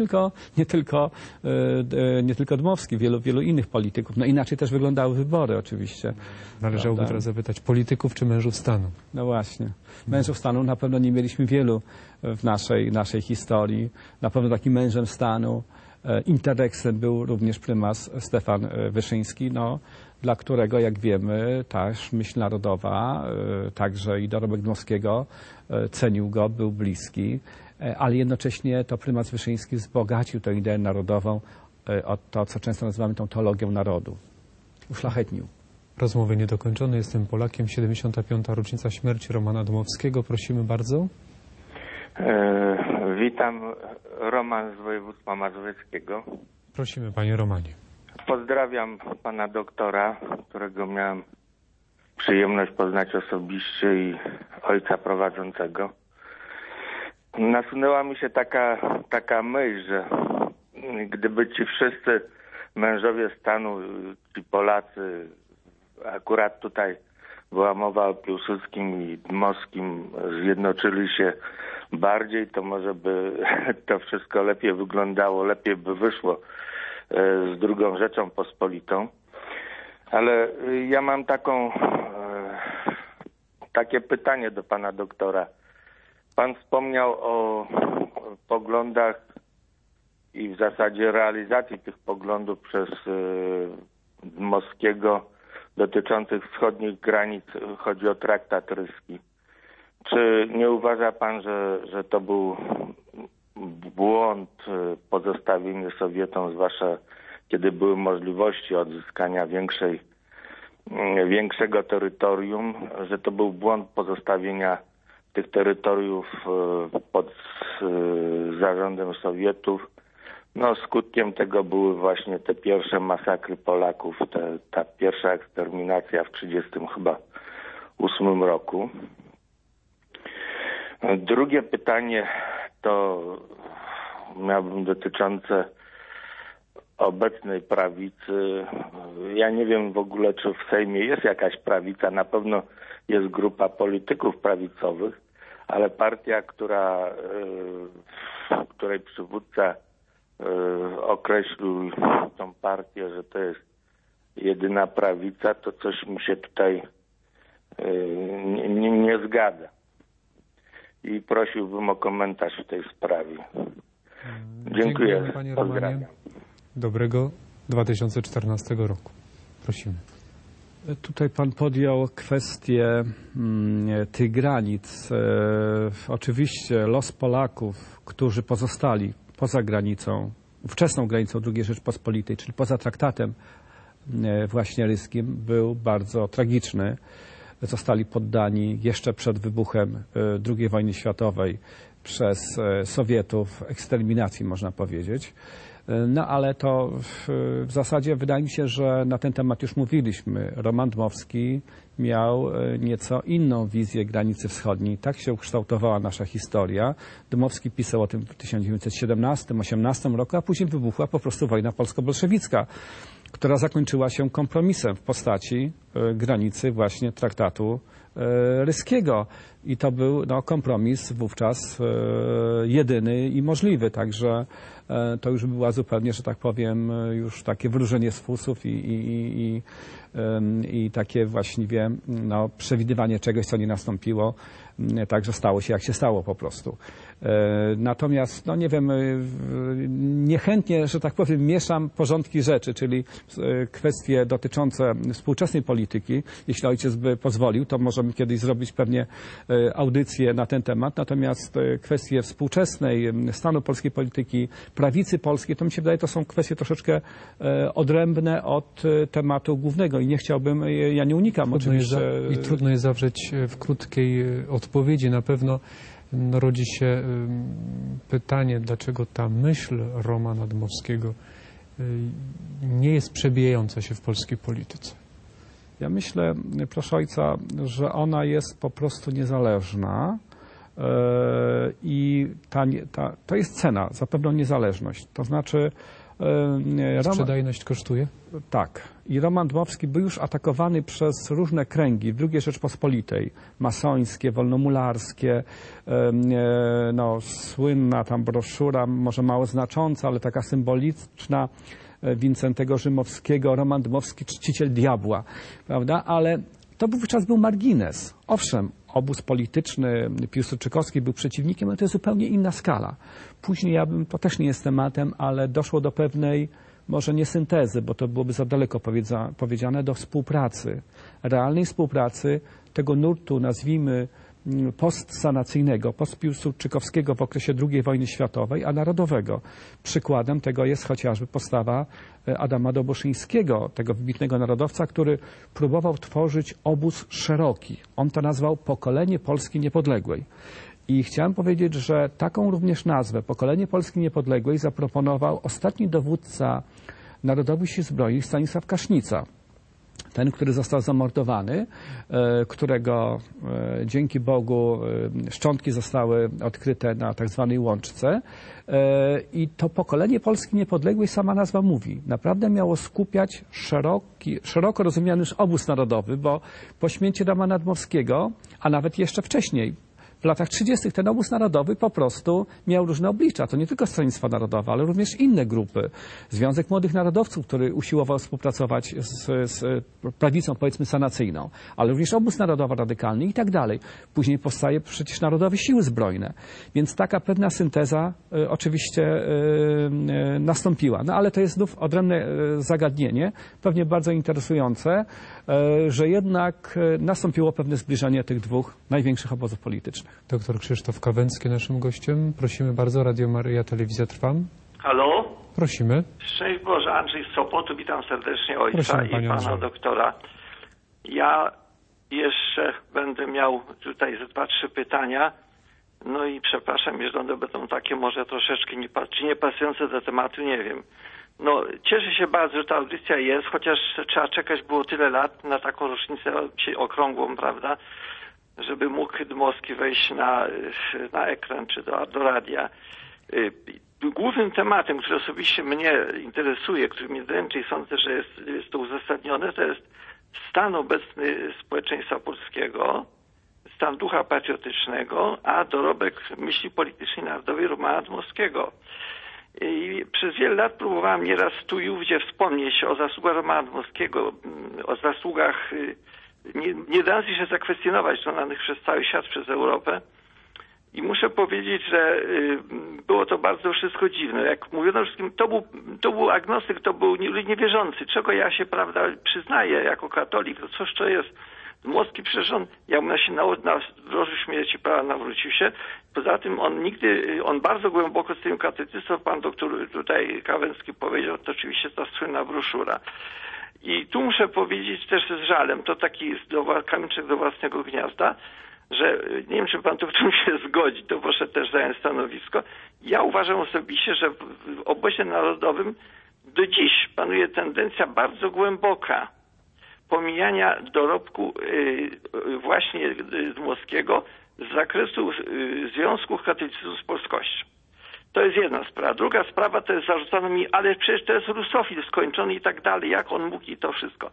[SPEAKER 2] nie tylko Dmowski, wielu innych polityków. Inaczej też wyglądały wybory oczywiście.
[SPEAKER 1] Należałoby teraz zapytać, polityków czy mężów stanu?
[SPEAKER 2] No właśnie. Mężów stanu na pewno nie mieliśmy wielu w naszej historii. Na pewno takim mężem stanu. Interreksem był również prymas Stefan Wyszyński, dla którego, jak wiemy, też myśl narodowa, także i dorobek Dmowskiego cenił go, był bliski, ale jednocześnie to prymas Wyszyński wzbogacił tę ideę narodową o to, co często nazywamy tą teologią narodu. Uszlachetnił.
[SPEAKER 1] Rozmowy niedokończone. Jestem Polakiem. 75. rocznica śmierci Romana Dmowskiego. Prosimy bardzo.
[SPEAKER 3] Witam, Roman z województwa mazowieckiego.
[SPEAKER 1] Prosimy, panie Romanie.
[SPEAKER 3] Pozdrawiam pana doktora, którego miałem przyjemność poznać osobiście, i ojca prowadzącego. Nasunęła mi się taka myśl, że gdyby ci wszyscy mężowie stanu, ci Polacy, akurat tutaj była mowa o Piłsudskim i Dmowskim, zjednoczyli się bardziej, to może by to wszystko lepiej wyglądało, lepiej by wyszło z drugą Rzeczą Pospolitą. Ale ja mam takie pytanie do pana doktora. Pan wspomniał o poglądach i w zasadzie realizacji tych poglądów przez Dmowskiego dotyczących wschodnich granic. Chodzi o traktat ryski. Czy nie uważa pan, że to był błąd pozostawienie Sowietom, zwłaszcza kiedy były możliwości odzyskania większego terytorium, że to był błąd pozostawienia tych terytoriów pod zarządem Sowietów? Skutkiem tego były właśnie te pierwsze masakry Polaków, ta pierwsza eksterminacja w 1938 roku. Drugie pytanie to miałbym dotyczące obecnej prawicy. Ja nie wiem w ogóle, czy w Sejmie jest jakaś prawica. Na pewno jest grupa polityków prawicowych, ale partia, której przywódca określił tą partię, że to jest jedyna prawica, to coś mi się tutaj nie zgadza. I prosiłbym o komentarz w tej sprawie. Dziękuję.
[SPEAKER 1] Panie
[SPEAKER 3] Pozdrawiam.
[SPEAKER 1] Romanie. Dobrego 2014 roku. Prosimy.
[SPEAKER 2] Tutaj pan podjął kwestię tych granic. Oczywiście los Polaków, którzy pozostali poza granicą, ówczesną granicą II Rzeczpospolitej, czyli poza traktatem właśnie ryskim, był bardzo tragiczny. Zostali poddani jeszcze przed wybuchem II wojny światowej przez Sowietów eksterminacji, można powiedzieć. Ale to w zasadzie wydaje mi się, że na ten temat już mówiliśmy. Roman Dmowski miał nieco inną wizję granicy wschodniej. Tak się ukształtowała nasza historia. Dmowski pisał o tym w 1917-18 roku, a później wybuchła po prostu wojna polsko-bolszewicka, która zakończyła się kompromisem w postaci granicy właśnie traktatu ryskiego. I to był kompromis wówczas jedyny i możliwy. Także to już była zupełnie, że tak powiem, już takie wróżenie z fusów i takie właściwie przewidywanie czegoś, co nie nastąpiło. Także stało się, jak się stało po prostu. Natomiast, nie wiem, niechętnie, że tak powiem, mieszam porządki rzeczy, czyli kwestie dotyczące współczesnej polityki. Jeśli ojciec by pozwolił, to możemy kiedyś zrobić pewnie audycję na ten temat. Natomiast kwestie współczesnej, stanu polskiej polityki, prawicy polskiej, to mi się wydaje, to są kwestie troszeczkę odrębne od tematu głównego i nie chciałbym, ja nie unikam oczywiście.
[SPEAKER 1] I trudno jest zawrzeć w krótkiej odpowiedzi. Na pewno rodzi się pytanie, dlaczego ta myśl Romana Dmowskiego nie jest przebijająca się w polskiej polityce.
[SPEAKER 2] Ja myślę, proszę ojca, że ona jest po prostu niezależna i to jest cena za pewną niezależność. To znaczy...
[SPEAKER 1] Sprzedajność kosztuje?
[SPEAKER 2] Tak. I Roman Dmowski był już atakowany przez różne kręgi w II Rzeczpospolitej. Masońskie, wolnomularskie, słynna tam broszura, może mało znacząca, ale taka symboliczna, Wincentego Rzymowskiego, Roman Dmowski, czciciel diabła, prawda? Ale to wówczas był margines. Owszem, obóz polityczny piłsudczykowski był przeciwnikiem, ale to jest zupełnie inna skala. Później to też nie jest tematem, ale doszło do pewnej, może nie syntezy, bo to byłoby za daleko powiedziane, do współpracy, realnej współpracy tego nurtu, nazwijmy, postsanacyjnego, postpiłsudczykowskiego w okresie II wojny światowej, a narodowego. Przykładem tego jest chociażby postawa Adama Doboszyńskiego, tego wybitnego narodowca, który próbował tworzyć obóz szeroki. On to nazwał Pokolenie Polski Niepodległej. I chciałem powiedzieć, że taką również nazwę, Pokolenie Polski Niepodległej, zaproponował ostatni dowódca Narodowych Sił Zbrojnych, Stanisław Kasznica. Ten, który został zamordowany, którego dzięki Bogu szczątki zostały odkryte na tak zwanej Łączce. I to Pokolenie Polski Niepodległej, sama nazwa mówi, naprawdę miało skupiać szeroko rozumiany już obóz narodowy, bo po śmierci Romana Dmowskiego, a nawet jeszcze wcześniej, w latach 30. ten obóz narodowy po prostu miał różne oblicza. To nie tylko Stronnictwo Narodowe, ale również inne grupy. Związek Młodych Narodowców, który usiłował współpracować z prawicą, powiedzmy, sanacyjną, ale również obóz narodowo-radykalny i tak dalej. Później powstaje przecież Narodowe Siły Zbrojne. Więc taka pewna synteza oczywiście nastąpiła. No ale to jest znów odrębne zagadnienie, pewnie bardzo interesujące, że jednak nastąpiło pewne zbliżenie tych dwóch największych obozów politycznych.
[SPEAKER 1] Doktor Krzysztof Kawęcki naszym gościem. Prosimy bardzo, Radio Maryja, Telewizja Trwam.
[SPEAKER 4] Halo?
[SPEAKER 1] Prosimy.
[SPEAKER 4] Szczęść Boże, Andrzej z Sopotu, witam serdecznie ojca
[SPEAKER 1] Prosimy,
[SPEAKER 4] i
[SPEAKER 1] panie
[SPEAKER 4] pana
[SPEAKER 1] Andrzeju.
[SPEAKER 4] doktora. Ja jeszcze będę miał tutaj ze 2-3 pytania, no i przepraszam, jeżeli one będą takie może troszeczkę niepasujące do tematu, nie wiem. No, cieszę się bardzo, że ta audycja jest, chociaż trzeba czekać było tyle lat na taką rocznicę okrągłą, prawda, żeby mógł Dmowski wejść na ekran czy do radia. Głównym tematem, który osobiście mnie interesuje, który mnie dręczy i sądzę, że jest to uzasadnione, to jest stan obecny społeczeństwa polskiego, stan ducha patriotycznego, a dorobek myśli politycznej narodowej Romana Dmowskiego. I przez wiele lat próbowałem nieraz tu i ówdzie wspomnieć o zasługach Romana Dmowskiego, o zasługach, nie dając się zakwestionować, dokonanych przez cały świat, przez Europę. I muszę powiedzieć, że było to bardzo wszystko dziwne. Jak mówiono wszystkim, to był agnostyk, to był niewierzący, czego ja się, prawda, przyznaję jako katolik, to coś to jest. Dmowski przecież jak się na rożu śmierci, prawda, nawrócił się. Poza tym on bardzo głęboko z tym katolicyzmem, pan doktor tutaj Kawęcki powiedział, to oczywiście ta słynna broszura. I tu muszę powiedzieć też z żalem, to taki jest kamyczek do własnego gniazda, że nie wiem, czy pan doktor się zgodzi, to proszę też zająć stanowisko. Ja uważam osobiście, że w obozie narodowym do dziś panuje tendencja bardzo głęboka pomijania dorobku właśnie Dmowskiego z zakresu związków katolicyzmu z polskością. To jest jedna sprawa. Druga sprawa to jest zarzucano mi, ale przecież to jest rusofil skończony i tak dalej, jak on mógł i to wszystko.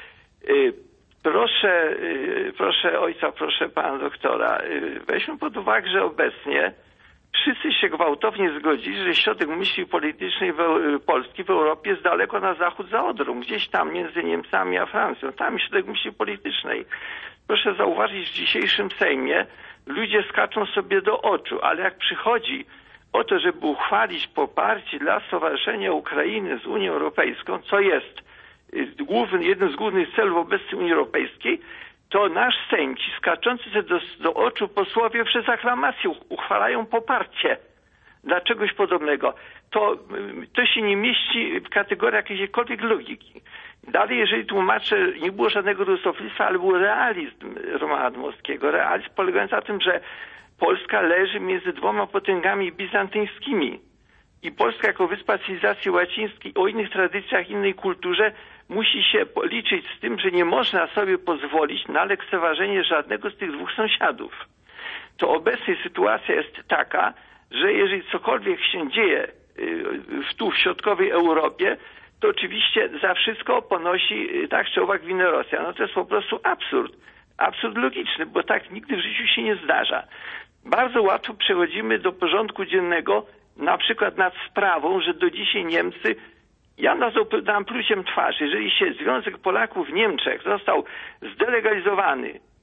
[SPEAKER 4] Proszę ojca, proszę pana doktora, weźmy pod uwagę, że obecnie wszyscy się gwałtownie zgodzili, że środek myśli politycznej Polski w Europie jest daleko na zachód za Odrą, gdzieś tam między Niemcami a Francją. Tam jest środek myśli politycznej. Proszę zauważyć, w dzisiejszym Sejmie ludzie skaczą sobie do oczu, ale jak przychodzi o to, żeby uchwalić poparcie dla Stowarzyszenia Ukrainy z Unią Europejską, co jest jednym z głównych celów obecnej Unii Europejskiej, to nasz Sejm, ci skaczący do oczu posłowie przez aklamację uchwalają poparcie dla czegoś podobnego. To się nie mieści w kategoriach jakiejkolwiek logiki. Dalej, jeżeli tłumaczę, nie było żadnego rusofilstwa, ale był realizm Romana Dmowskiego. Realizm polegający na tym, że Polska leży między dwoma potęgami bizantyjskimi. I Polska jako wyspa cywilizacji łacińskiej o innych tradycjach, innej kulturze musi się liczyć z tym, że nie można sobie pozwolić na lekceważenie żadnego z tych dwóch sąsiadów. To obecnie sytuacja jest taka, że jeżeli cokolwiek się dzieje tu w środkowej Europie, to oczywiście za wszystko ponosi tak czy owak winę Rosja. No to jest po prostu absurd. Absurd logiczny, bo tak nigdy w życiu się nie zdarza. Bardzo łatwo przechodzimy do porządku dziennego, na przykład nad sprawą, że do dzisiaj Niemcy, ja nazwałem pluciem twarz, jeżeli się Związek Polaków w Niemczech został zdelegalizowany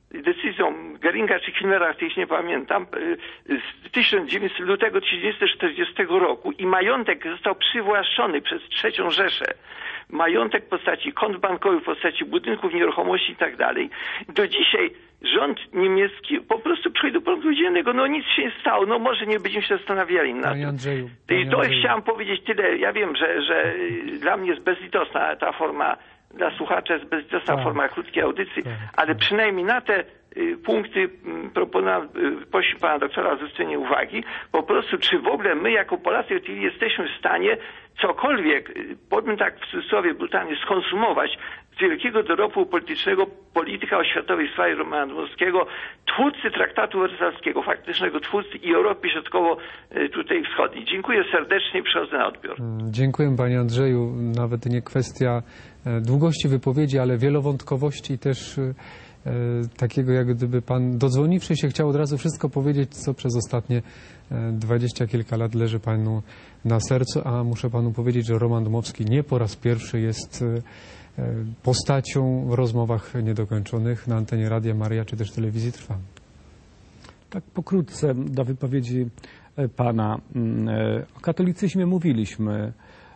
[SPEAKER 4] decyzją Geringa czy Himmlera, której nie pamiętam, z 1900 lutego 1940 roku i majątek został przywłaszczony przez III Rzeszę. Majątek w postaci kont bankowych, w postaci budynków, nieruchomości i tak dalej. Do dzisiaj rząd niemiecki po prostu przychodzi do porządku dziennego. No nic się nie stało, no może nie będziemy się zastanawiali nad
[SPEAKER 1] Panie
[SPEAKER 4] tym.
[SPEAKER 1] Andrzeju,
[SPEAKER 4] I to chciałem powiedzieć tyle. Ja wiem, że dla mnie jest bezlitosna ta forma, dla słuchacza jest bezlitosna forma krótkiej audycji, ale przynajmniej na te punkty prosił pana doktora o zwrócenie uwagi. Po prostu, czy w ogóle my jako Polacy jesteśmy w stanie cokolwiek, powiem tak w cudzysłowie brutalnie, skonsumować z wielkiego dorobku politycznego polityka oświatowej w sprawie Romana Dmowskiego, twórcy traktatu wersalskiego, faktycznego twórcy i Europy Środkowo tutaj wschodniej. Dziękuję serdecznie, przychodzę na odbiór.
[SPEAKER 1] Dziękuję panie Andrzeju. Nawet nie kwestia długości wypowiedzi, ale wielowątkowości i też takiego, jak gdyby pan dodzwoniwszy się chciał od razu wszystko powiedzieć, co przez ostatnie 20 kilka lat leży panu na sercu, a muszę panu powiedzieć, że Roman Dmowski nie po raz pierwszy jest postacią w rozmowach niedokończonych na antenie Radia Maryja czy też telewizji Trwam.
[SPEAKER 2] Tak pokrótce do wypowiedzi pana. O katolicyzmie mówiliśmy.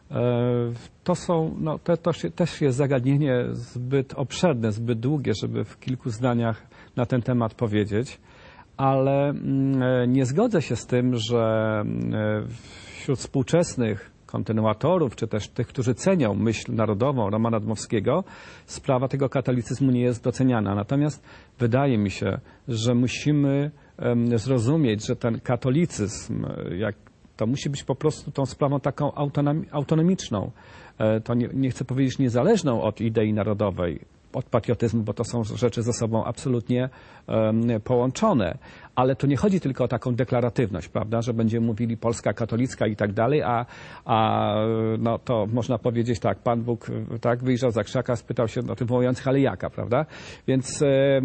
[SPEAKER 2] To też jest zagadnienie zbyt obszerne, zbyt długie, żeby w kilku zdaniach na ten temat powiedzieć, ale nie zgodzę się z tym, że wśród współczesnych kontynuatorów, czy też tych, którzy cenią myśl narodową Romana Dmowskiego, sprawa tego katolicyzmu nie jest doceniana. Natomiast wydaje mi się, że musimy zrozumieć, że ten katolicyzm, to musi być po prostu tą sprawą taką autonomiczną. To nie chcę powiedzieć niezależną od idei narodowej, od patriotyzmu, bo to są rzeczy ze sobą absolutnie połączone. Ale tu nie chodzi tylko o taką deklaratywność, prawda, że będziemy mówili Polska katolicka i tak dalej, a no to można powiedzieć tak, Pan Bóg tak wyjrzał za krzaka, spytał się o tym wołujących, ale jaka, prawda? Więc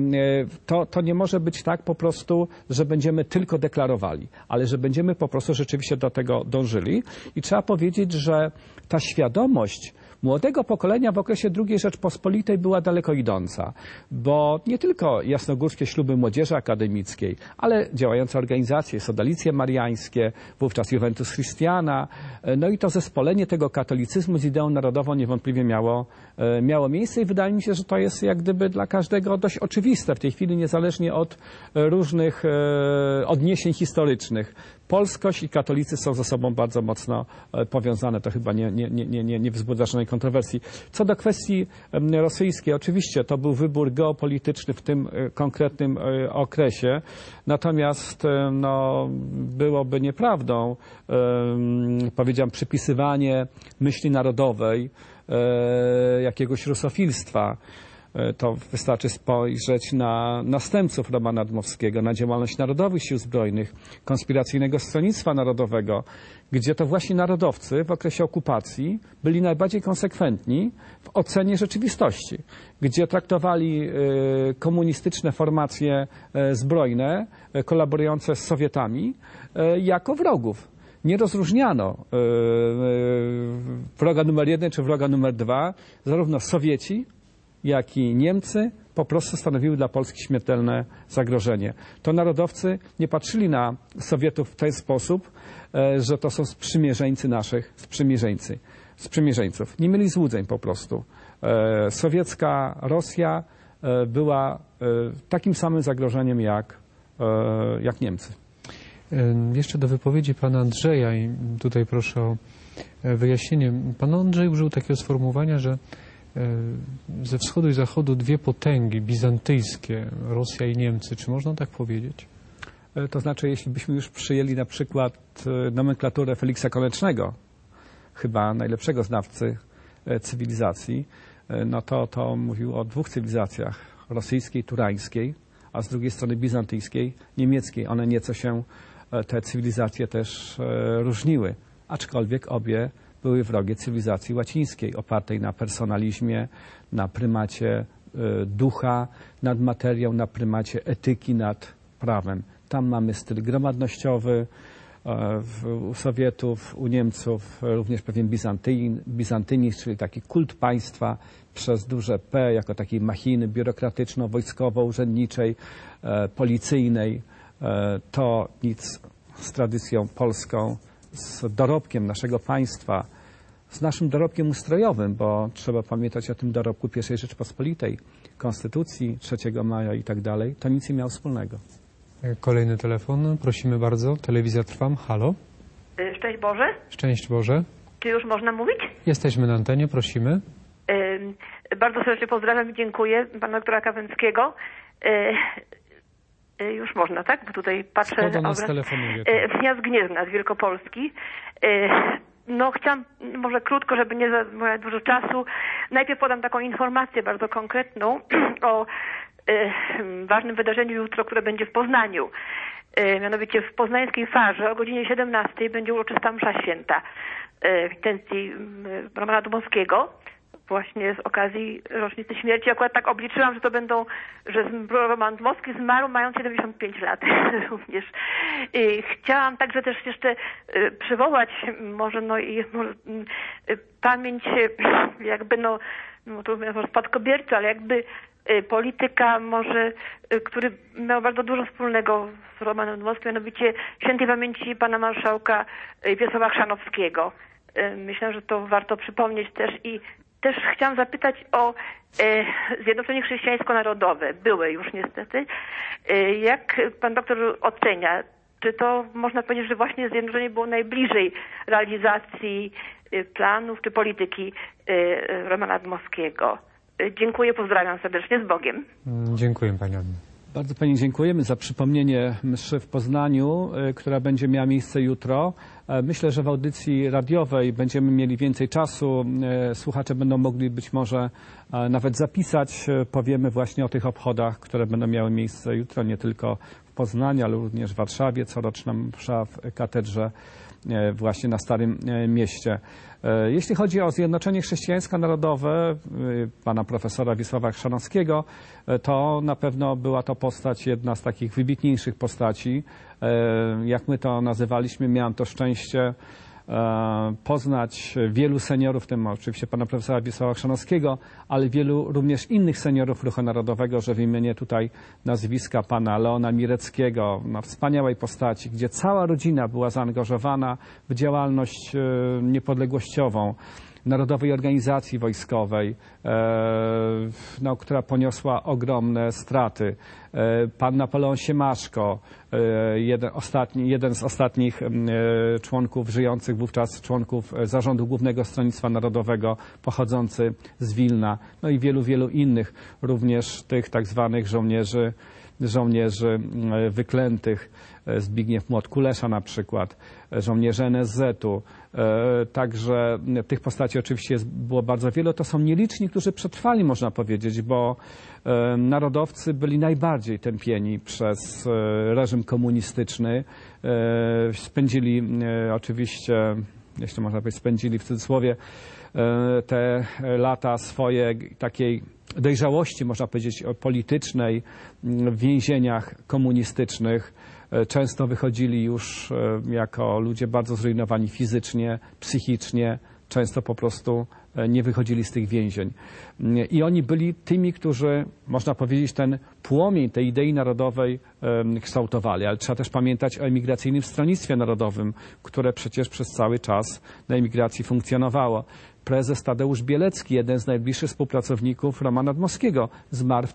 [SPEAKER 2] to nie może być tak po prostu, że będziemy tylko deklarowali, ale że będziemy po prostu rzeczywiście do tego dążyli. I trzeba powiedzieć, że ta świadomość młodego pokolenia w okresie II Rzeczpospolitej była daleko idąca, bo nie tylko jasnogórskie śluby młodzieży akademickiej, ale działające organizacje, sodalicje mariańskie, wówczas Juventus Christiana, no i to zespolenie tego katolicyzmu z ideą narodową niewątpliwie miało miejsce i wydaje mi się, że to jest jak gdyby dla każdego dość oczywiste w tej chwili, niezależnie od różnych odniesień historycznych. Polskość i katolicyzm są ze sobą bardzo mocno powiązane. To chyba nie wzbudza żadnej kontrowersji. Co do kwestii rosyjskiej, oczywiście to był wybór geopolityczny w tym konkretnym okresie. Natomiast no, byłoby nieprawdą, powiedziałem, przypisywanie myśli narodowej jakiegoś rusofilstwa. To wystarczy spojrzeć na następców Romana Dmowskiego, na działalność Narodowych Sił Zbrojnych, konspiracyjnego Stronnictwa Narodowego, gdzie to właśnie narodowcy w okresie okupacji byli najbardziej konsekwentni w ocenie rzeczywistości, gdzie traktowali komunistyczne formacje zbrojne kolaborujące z Sowietami jako wrogów. Nie rozróżniano wroga numer 1 czy wroga numer 2, zarówno Sowieci, jak i Niemcy po prostu stanowiły dla Polski śmiertelne zagrożenie. To narodowcy nie patrzyli na Sowietów w ten sposób, że to są sprzymierzeńcy naszych, sprzymierzeńców. Nie mieli złudzeń po prostu. Sowiecka Rosja była takim samym zagrożeniem jak Niemcy.
[SPEAKER 1] Jeszcze do wypowiedzi pana Andrzeja i tutaj proszę o wyjaśnienie. Pan Andrzej użył takiego sformułowania, że ze wschodu i zachodu dwie potęgi bizantyjskie, Rosja i Niemcy. Czy można tak powiedzieć?
[SPEAKER 2] To znaczy, jeśli byśmy już przyjęli na przykład nomenklaturę Feliksa Konecznego, chyba najlepszego znawcy cywilizacji, no to mówił o dwóch cywilizacjach, rosyjskiej, turańskiej, a z drugiej strony bizantyjskiej, niemieckiej. One nieco się, te cywilizacje też różniły, aczkolwiek obie były wrogie cywilizacji łacińskiej, opartej na personalizmie, na prymacie ducha nad materią, na prymacie etyki nad prawem. Tam mamy styl gromadnościowy, u Sowietów, u Niemców, również pewien bizantynizm, czyli taki kult państwa przez duże P, jako takiej machiny biurokratyczno-wojskowo-urzędniczej, policyjnej. To nic z tradycją polską, z dorobkiem naszego państwa, z naszym dorobkiem ustrojowym, bo trzeba pamiętać o tym dorobku I Rzeczypospolitej, Konstytucji 3 maja i tak dalej, to nic nie miało wspólnego.
[SPEAKER 1] Kolejny telefon, prosimy bardzo. Telewizja Trwam, halo.
[SPEAKER 5] Szczęść Boże.
[SPEAKER 1] Szczęść Boże.
[SPEAKER 5] Czy już można mówić?
[SPEAKER 1] Jesteśmy na antenie, prosimy.
[SPEAKER 5] Bardzo serdecznie pozdrawiam i dziękuję pana doktora Kawęckiego. Już można, tak? Bo tutaj patrzę.
[SPEAKER 1] Kto do nas telefonuje?
[SPEAKER 5] Ja z Gniezna, z Wielkopolski. No chciałam może krótko, żeby nie zajmować dużo czasu. Najpierw podam taką informację bardzo konkretną o ważnym wydarzeniu jutro, które będzie w Poznaniu. Mianowicie w poznańskiej Farze o godzinie 17 będzie uroczysta msza święta w intencji Romana Dmowskiego, właśnie z okazji rocznicy śmierci. Akurat tak obliczyłam, że to że Roman Dmowski zmarł mając 75 lat również. I chciałam także też jeszcze przywołać może pamięć jakby tu spadkobiercy, ale jakby polityka może, który miał bardzo dużo wspólnego z Romanem Dmowskim, mianowicie świętej pamięci pana marszałka Wiesława Chrzanowskiego. Myślę, że to warto przypomnieć też i też chciałam zapytać o Zjednoczenie Chrześcijańsko-Narodowe, były już niestety. Jak pan doktor ocenia, czy to można powiedzieć, że właśnie Zjednoczenie było najbliżej realizacji planów czy polityki Romana Dmowskiego? Dziękuję, pozdrawiam serdecznie, z Bogiem.
[SPEAKER 1] Dziękuję Pani Anno.
[SPEAKER 2] Bardzo Pani dziękujemy za przypomnienie mszy w Poznaniu, która będzie miała miejsce jutro. Myślę, że w audycji radiowej będziemy mieli więcej czasu. Słuchacze będą mogli być może nawet zapisać. Powiemy właśnie o tych obchodach, które będą miały miejsce jutro, nie tylko w Poznaniu, ale również w Warszawie. Coroczna msza w katedrze właśnie na Starym Mieście. Jeśli chodzi o Zjednoczenie Chrześcijańsko-Narodowe pana profesora Wiesława Chrzanowskiego, to na pewno była to postać, jedna z takich wybitniejszych postaci. Jak my to nazywaliśmy, miałem to szczęście poznać wielu seniorów, w tym oczywiście pana profesora Wiesława Chrzanowskiego, ale wielu również innych seniorów Ruchu Narodowego, że wymienię tutaj nazwiska pana Leona Mireckiego, wspaniałej postaci, gdzie cała rodzina była zaangażowana w działalność niepodległościową Narodowej Organizacji Wojskowej, która poniosła ogromne straty. Pan Napoleon Siemaszko, jeden z ostatnich członków, żyjących wówczas członków Zarządu Głównego Stronnictwa Narodowego, pochodzący z Wilna, no i wielu, wielu innych, również tych tak zwanych żołnierzy wyklętych, Zbigniew Młot-Kulesza na przykład, żołnierze NSZ-u. Także tych postaci oczywiście było bardzo wiele. To są nieliczni, którzy przetrwali, można powiedzieć, bo narodowcy byli najbardziej tępieni przez reżim komunistyczny. Spędzili oczywiście, jeśli można powiedzieć, spędzili w cudzysłowie te lata swojej takiej dojrzałości, można powiedzieć, politycznej w więzieniach komunistycznych. Często wychodzili już jako ludzie bardzo zrujnowani fizycznie, psychicznie, często po prostu nie wychodzili z tych więzień. I oni byli tymi, którzy, można powiedzieć, ten płomień tej idei narodowej kształtowali. Ale trzeba też pamiętać o emigracyjnym stronnictwie narodowym, które przecież przez cały czas na emigracji funkcjonowało. Prezes Tadeusz Bielecki, jeden z najbliższych współpracowników Romana Dmowskiego, zmarł w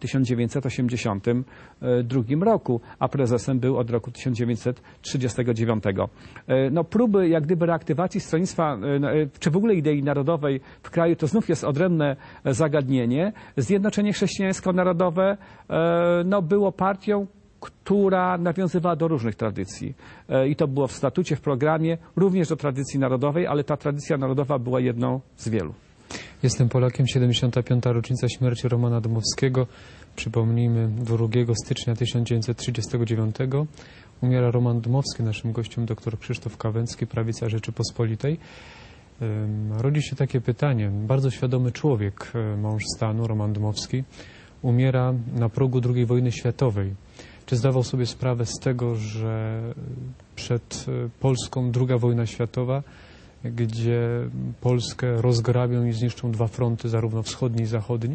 [SPEAKER 2] 1982 roku, a prezesem był od roku 1939. Próby jak gdyby reaktywacji stronnictwa, czy w ogóle idei narodowej w kraju, to znów jest odrębne zagadnienie. Zjednoczenie Chrześcijańsko-Narodowe było partią, która nawiązywała do różnych tradycji. I to było w statucie, w programie, również do tradycji narodowej, ale ta tradycja narodowa była jedną z wielu.
[SPEAKER 1] Jestem Polakiem, 75. rocznica śmierci Romana Dmowskiego. Przypomnijmy, 2 stycznia 1939 umiera Roman Dmowski, naszym gościem dr Krzysztof Kawęcki, prawica Rzeczypospolitej. Rodzi się takie pytanie. Bardzo świadomy człowiek, mąż stanu, Roman Dmowski, umiera na progu II wojny światowej. czy zdawał sobie sprawę z tego, że przed Polską II wojna światowa, gdzie Polskę rozgrabią i zniszczą dwa fronty, zarówno wschodni i zachodni?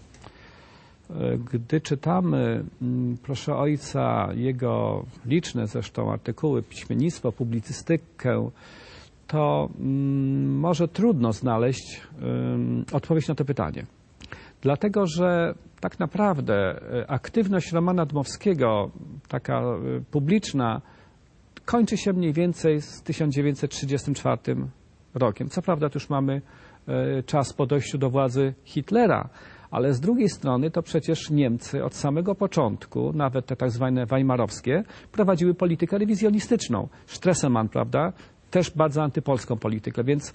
[SPEAKER 2] Gdy czytamy, proszę ojca, jego liczne zresztą artykuły, piśmiennictwo, publicystykę, to może trudno znaleźć odpowiedź na to pytanie. Dlatego, że tak naprawdę aktywność Romana Dmowskiego, taka publiczna, kończy się mniej więcej z 1934 rokiem. Co prawda to już mamy czas po dojściu do władzy Hitlera, ale z drugiej strony to przecież Niemcy od samego początku, nawet te tak zwane weimarowskie, prowadziły politykę rewizjonistyczną. Stresemann, prawda? Też bardzo antypolską politykę, więc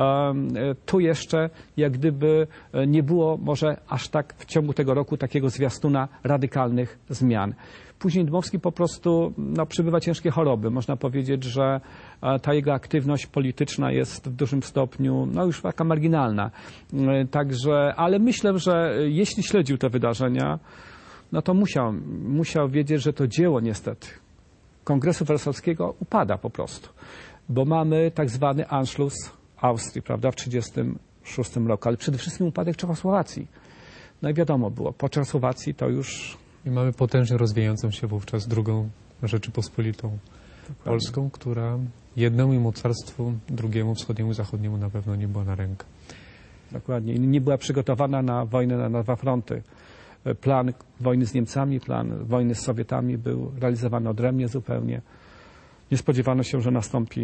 [SPEAKER 2] tu jeszcze jak gdyby nie było może aż tak w ciągu tego roku takiego zwiastuna radykalnych zmian. Później Dmowski po prostu przebywa ciężkie choroby. Można powiedzieć, że ta jego aktywność polityczna jest w dużym stopniu już taka marginalna. Także, ale myślę, że jeśli śledził te wydarzenia, no to musiał wiedzieć, że to dzieło niestety Kongresu Wersalskiego upada po prostu. Bo mamy tak zwany Anschluss Austrii, prawda, w 1936 roku, ale przede wszystkim upadek Czechosłowacji. No i wiadomo było, po Czechosłowacji to już...
[SPEAKER 1] I mamy potężnie rozwijającą się wówczas drugą Rzeczypospolitą Polską, która jednemu mocarstwu, drugiemu, wschodniemu, zachodniemu na pewno nie była na rękę.
[SPEAKER 2] Dokładnie. I nie była przygotowana na wojnę na dwa fronty. Plan wojny z Niemcami, plan wojny z Sowietami był realizowany odrębnie zupełnie. Nie spodziewano się, że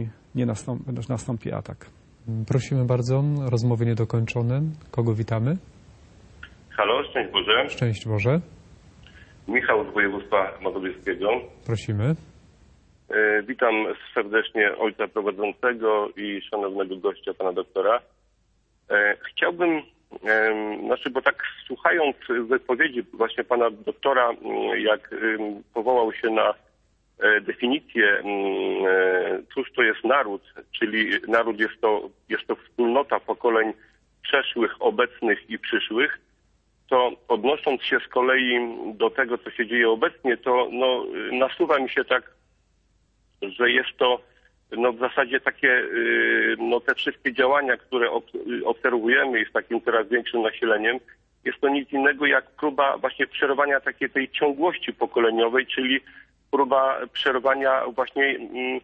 [SPEAKER 2] nastąpi atak.
[SPEAKER 1] Prosimy bardzo, rozmowy niedokończone. Kogo witamy?
[SPEAKER 6] Halo, szczęść Boże.
[SPEAKER 1] Szczęść Boże.
[SPEAKER 6] Michał z województwa mazowieckiego.
[SPEAKER 1] Prosimy.
[SPEAKER 6] Witam serdecznie ojca prowadzącego i szanownego gościa, pana doktora. Chciałbym, bo tak słuchając wypowiedzi właśnie pana doktora, jak powołał się na definicję, cóż to jest naród, czyli naród jest to wspólnota pokoleń przeszłych, obecnych i przyszłych, to odnosząc się z kolei do tego, co się dzieje obecnie, to nasuwa mi się tak, że jest to w zasadzie takie, te wszystkie działania, które obserwujemy i z takim coraz większym nasileniem, jest to nic innego jak próba właśnie przerwania takiej tej ciągłości pokoleniowej, czyli próba przerwania właśnie,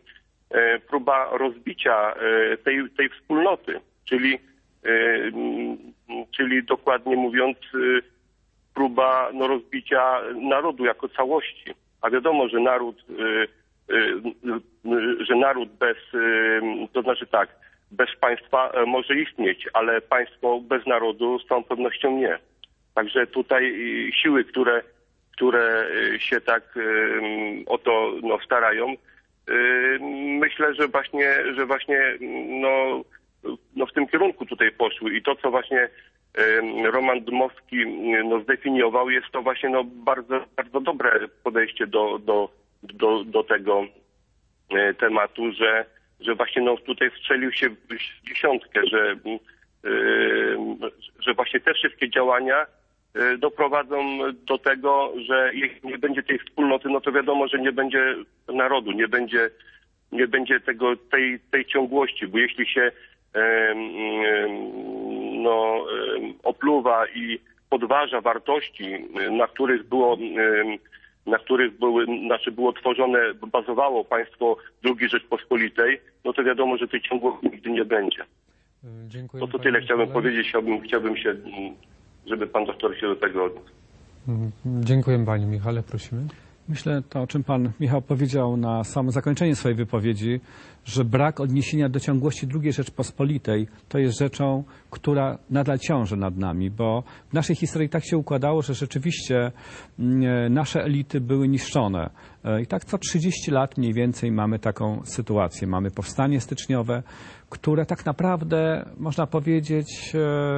[SPEAKER 6] próba rozbicia tej wspólnoty, czyli dokładnie mówiąc próba rozbicia narodu jako całości. A wiadomo, że naród bez, to znaczy tak, bez państwa może istnieć, ale państwo bez narodu z całą pewnością nie. Także tutaj siły, które się tak o to starają, myślę, że właśnie w tym kierunku tutaj poszły i to, co właśnie Roman Dmowski zdefiniował, jest to właśnie bardzo, bardzo dobre podejście do tego tematu, że właśnie tutaj strzelił się w dziesiątkę, że właśnie te wszystkie działania doprowadzą do tego, że jeśli nie będzie tej wspólnoty, to wiadomo, że nie będzie narodu, nie będzie tej ciągłości, bo jeśli się opluwa i podważa wartości, na których było tworzone, bazowało państwo II Rzeczpospolitej, to wiadomo, że tej ciągłości nigdy nie będzie.
[SPEAKER 1] Dziękuję.
[SPEAKER 6] To tyle chciałbym powiedzieć, chciałbym się, żeby pan doktor się do tego odniósł.
[SPEAKER 1] Dziękuję panie Michale, prosimy.
[SPEAKER 2] Myślę, to o czym pan Michał powiedział na samo zakończenie swojej wypowiedzi, że brak odniesienia do ciągłości II Rzeczpospolitej to jest rzeczą, która nadal ciąży nad nami, bo w naszej historii tak się układało, że rzeczywiście nasze elity były niszczone. I tak co 30 lat mniej więcej mamy taką sytuację. Mamy powstanie styczniowe, które tak naprawdę, można powiedzieć,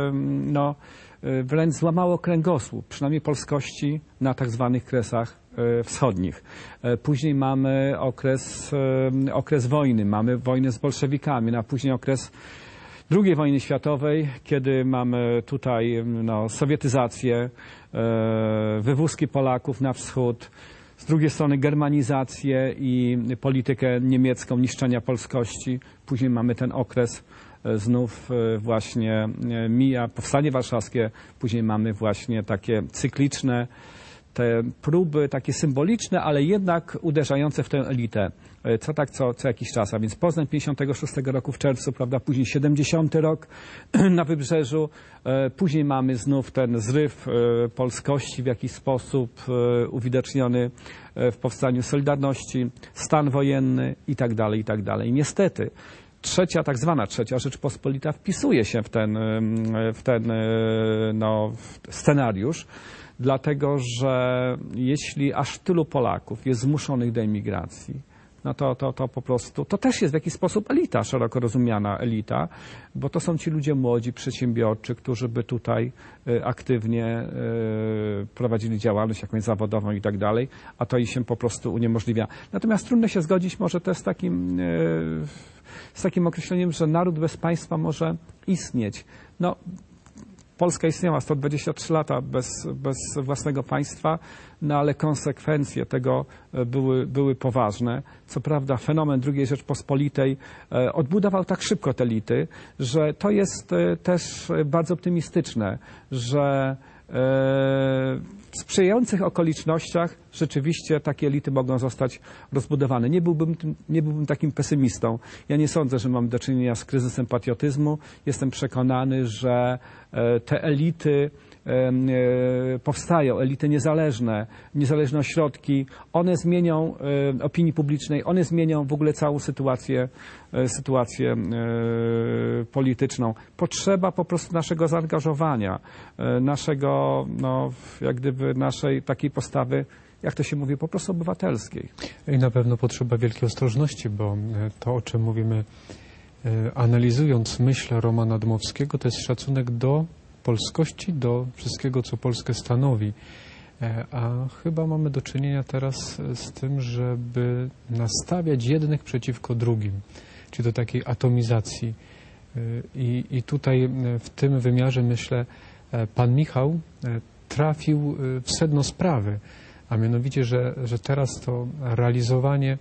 [SPEAKER 2] wręcz złamało kręgosłup, przynajmniej polskości na tak zwanych Kresach Wschodnich. Później mamy okres wojny, mamy wojnę z bolszewikami, a później okres II wojny światowej, kiedy mamy tutaj sowietyzację, wywózki Polaków na wschód. z drugiej strony germanizację i politykę niemiecką, niszczenia polskości. Później mamy ten okres, znów właśnie mija powstanie warszawskie, później mamy właśnie takie cykliczne te próby, takie symboliczne, ale jednak uderzające w tę elitę. Co jakiś czas, a więc Poznań 56 roku w czerwcu, prawda, później 70 rok na Wybrzeżu, później mamy znów ten zryw polskości w jakiś sposób uwidoczniony w powstaniu Solidarności, stan wojenny i tak dalej, i tak dalej. Niestety tak zwana trzecia Rzeczpospolita wpisuje się w ten scenariusz, dlatego że jeśli aż tylu Polaków jest zmuszonych do emigracji, no to po prostu, to też jest w jakiś sposób elita, szeroko rozumiana elita, bo to są ci ludzie młodzi, przedsiębiorczy, którzy by tutaj aktywnie prowadzili działalność jakąś zawodową i tak dalej, a to im się po prostu uniemożliwia. Natomiast trudno się zgodzić może też z takim określeniem, że naród bez państwa może istnieć. No, Polska istniała 123 lata bez własnego państwa, no ale konsekwencje tego były poważne. Co prawda fenomen II Rzeczpospolitej odbudował tak szybko te elity, że to jest też bardzo optymistyczne, że w sprzyjających okolicznościach rzeczywiście takie elity mogą zostać rozbudowane. Nie byłbym takim pesymistą. Ja nie sądzę, że mamy do czynienia z kryzysem patriotyzmu. Jestem przekonany, że te elity powstają, elity niezależne ośrodki, one zmienią opinii publicznej, one zmienią w ogóle całą sytuację polityczną. Potrzeba po prostu naszego zaangażowania, naszej takiej postawy, jak to się mówi, po prostu obywatelskiej.
[SPEAKER 1] I na pewno potrzeba wielkiej ostrożności, bo to, o czym mówimy, analizując myśl Romana Dmowskiego, to jest szacunek do polskości, do wszystkiego, co Polskę stanowi. A chyba mamy do czynienia teraz z tym, żeby nastawiać jednych przeciwko drugim, czyli do takiej atomizacji. I tutaj w tym wymiarze, myślę, pan Michał trafił w sedno sprawy, a mianowicie, że teraz to realizowanie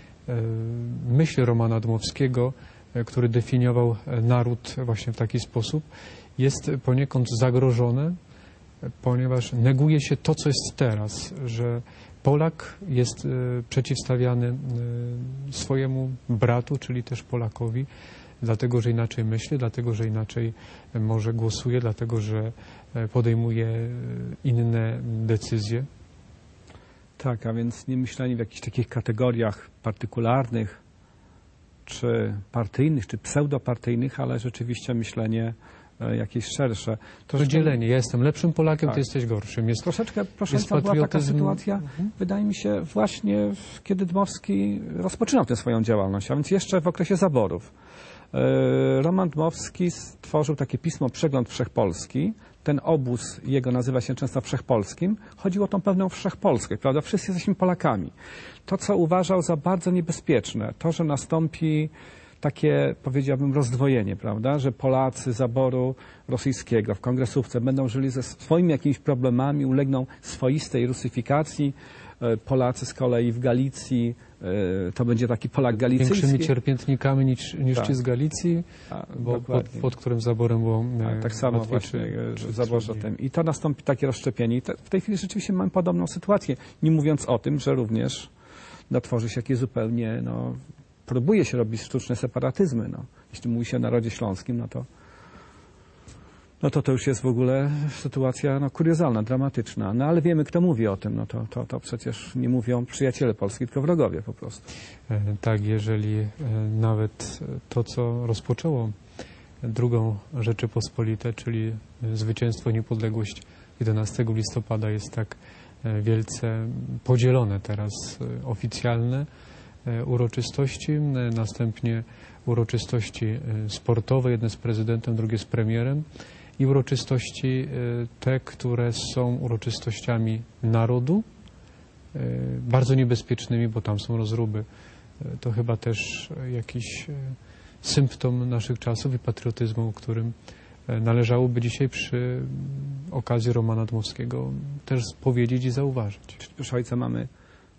[SPEAKER 1] myśli Romana Dmowskiego, który definiował naród właśnie w taki sposób, jest poniekąd zagrożone, ponieważ neguje się to, co jest teraz, że Polak jest przeciwstawiany swojemu bratu, czyli też Polakowi, dlatego, że inaczej myśli, dlatego, że inaczej może głosuje, dlatego, że podejmuje inne decyzje.
[SPEAKER 2] Tak, a więc nie myślenie w jakichś takich kategoriach partykularnych, czy partyjnych, czy pseudopartyjnych, ale rzeczywiście myślenie jakieś szersze.
[SPEAKER 1] To dzielenie. Ja jestem lepszym Polakiem, tak. Ty jesteś gorszym.
[SPEAKER 2] Troszeczkę była taka sytuacja, wydaje mi się, właśnie kiedy Dmowski rozpoczynał tę swoją działalność, a więc jeszcze w okresie zaborów. Roman Dmowski stworzył takie pismo Przegląd Wszechpolski. Ten obóz jego nazywa się często Wszechpolskim. Chodziło o tą pewną Wszechpolskę, prawda? Wszyscy jesteśmy Polakami. To, co uważał za bardzo niebezpieczne, to, że nastąpi takie, powiedziałbym, rozdwojenie, prawda, że Polacy zaboru rosyjskiego w kongresówce będą żyli ze swoimi jakimiś problemami, ulegną swoistej rusyfikacji. Polacy z kolei w Galicji, to będzie taki Polak galicyjski.
[SPEAKER 1] Większymi cierpiętnikami niż ci z Galicji, bo pod którym zaborem było
[SPEAKER 2] tak samo właśnie w zaborze tym. I to nastąpi takie rozszczepienie. I w tej chwili rzeczywiście mamy podobną sytuację, nie mówiąc o tym, że również tworzy się jakieś zupełnie, próbuje się robić sztuczne separatyzmy. Jeśli mówi się o narodzie śląskim, to już jest w ogóle sytuacja kuriozalna, dramatyczna. Ale wiemy, kto mówi o tym. To przecież nie mówią przyjaciele Polski, tylko wrogowie po prostu.
[SPEAKER 1] Tak, jeżeli nawet to, co rozpoczęło drugą Rzeczypospolitę, czyli zwycięstwo, niepodległość 11 listopada jest tak wielce podzielone teraz, oficjalne uroczystości, następnie uroczystości sportowe, jedne z prezydentem, drugie z premierem, i uroczystości te, które są uroczystościami narodu, bardzo niebezpiecznymi, bo tam są rozruby. To chyba też jakiś symptom naszych czasów i patriotyzmu, o którym należałoby dzisiaj przy okazji Romana Dmowskiego też powiedzieć i zauważyć.
[SPEAKER 2] Proszę ojca, mamy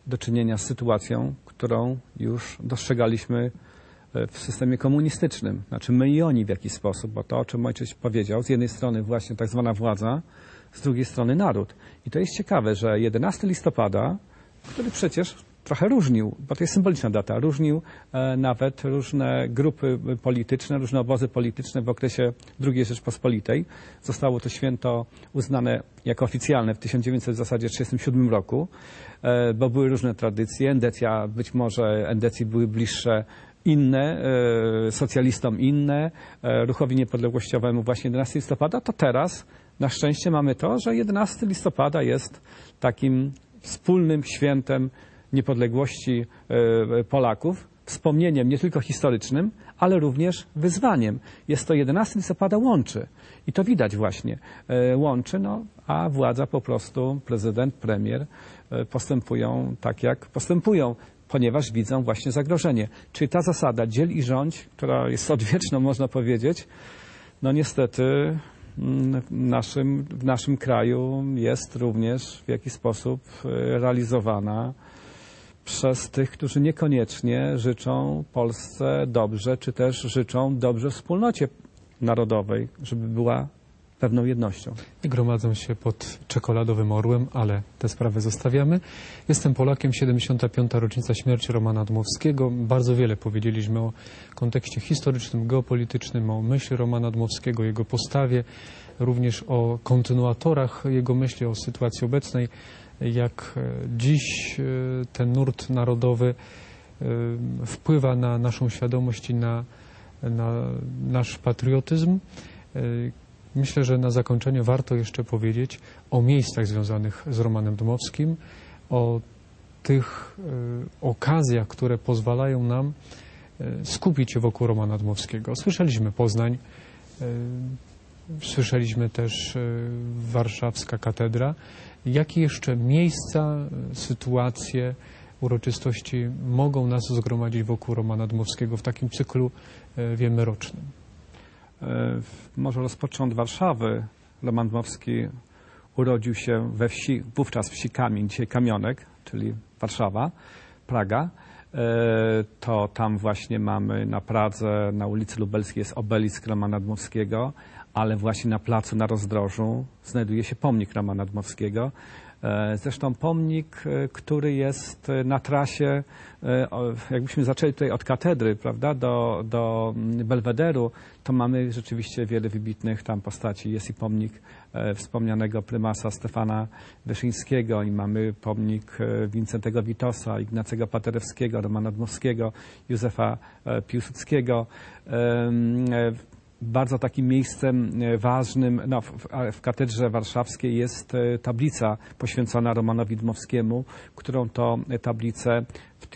[SPEAKER 2] do czynienia z sytuacją, którą już dostrzegaliśmy w systemie komunistycznym. Znaczy my i oni w jakiś sposób, bo to, o czym ojciec powiedział, z jednej strony właśnie tak zwana władza, z drugiej strony naród. I to jest ciekawe, że 11 listopada, który przecież trochę różnił, bo to jest symboliczna data, różnił nawet różne grupy polityczne, różne obozy polityczne w okresie II Rzeczpospolitej. Zostało to święto uznane jako oficjalne w 1937 roku, bo były różne tradycje. Endecja, być może endecji były bliższe inne, socjalistom inne, ruchowi niepodległościowemu właśnie 11 listopada, to teraz na szczęście mamy to, że 11 listopada jest takim wspólnym świętem niepodległości Polaków, wspomnieniem nie tylko historycznym, ale również wyzwaniem. Jest to 11 listopada łączy i to widać właśnie. Łączy, no, a władza po prostu, prezydent, premier postępują tak, jak postępują, ponieważ widzą właśnie zagrożenie. Czyli ta zasada dziel i rządź, która jest odwieczną, można powiedzieć, no niestety w naszym kraju jest również w jakiś sposób realizowana przez tych, którzy niekoniecznie życzą Polsce dobrze, czy też życzą dobrze wspólnocie narodowej, żeby była pewną jednością.
[SPEAKER 1] I gromadzą się pod czekoladowym orłem, ale tę sprawę zostawiamy. Jestem Polakiem, 75. rocznica śmierci Romana Dmowskiego. Bardzo wiele powiedzieliśmy o kontekście historycznym, geopolitycznym, o myśli Romana Dmowskiego, jego postawie, również o kontynuatorach jego myśli, o sytuacji obecnej. Jak dziś ten nurt narodowy wpływa na naszą świadomość i na nasz patriotyzm. Myślę, że na zakończenie warto jeszcze powiedzieć o miejscach związanych z Romanem Dmowskim, o tych okazjach, które pozwalają nam skupić się wokół Romana Dmowskiego. Słyszeliśmy Poznań, słyszeliśmy też warszawska katedra. Jakie jeszcze miejsca, sytuacje, uroczystości mogą nas zgromadzić wokół Romana Dmowskiego w takim cyklu, wiemy, rocznym?
[SPEAKER 2] Może rozpocznę od Warszawy. Roman Dmowski urodził się we wsi, wówczas wsi Kamień, dzisiaj Kamionek, czyli Warszawa, Praga. To tam właśnie mamy na Pradze, na ulicy Lubelskiej jest obelisk Romana Dmowskiego, ale właśnie na placu na Rozdrożu znajduje się pomnik Romana Dmowskiego. Zresztą pomnik, który jest na trasie, jakbyśmy zaczęli tutaj od katedry, prawda, do Belwederu, to mamy rzeczywiście wiele wybitnych tam postaci. Jest i pomnik wspomnianego prymasa Stefana Wyszyńskiego i mamy pomnik Wincentego Witosa, Ignacego Paderewskiego, Romana Dmowskiego, Józefa Piłsudskiego. Bardzo takim miejscem ważnym w katedrze warszawskiej jest tablica poświęcona Romanowi Dmowskiemu, którą to tablicę w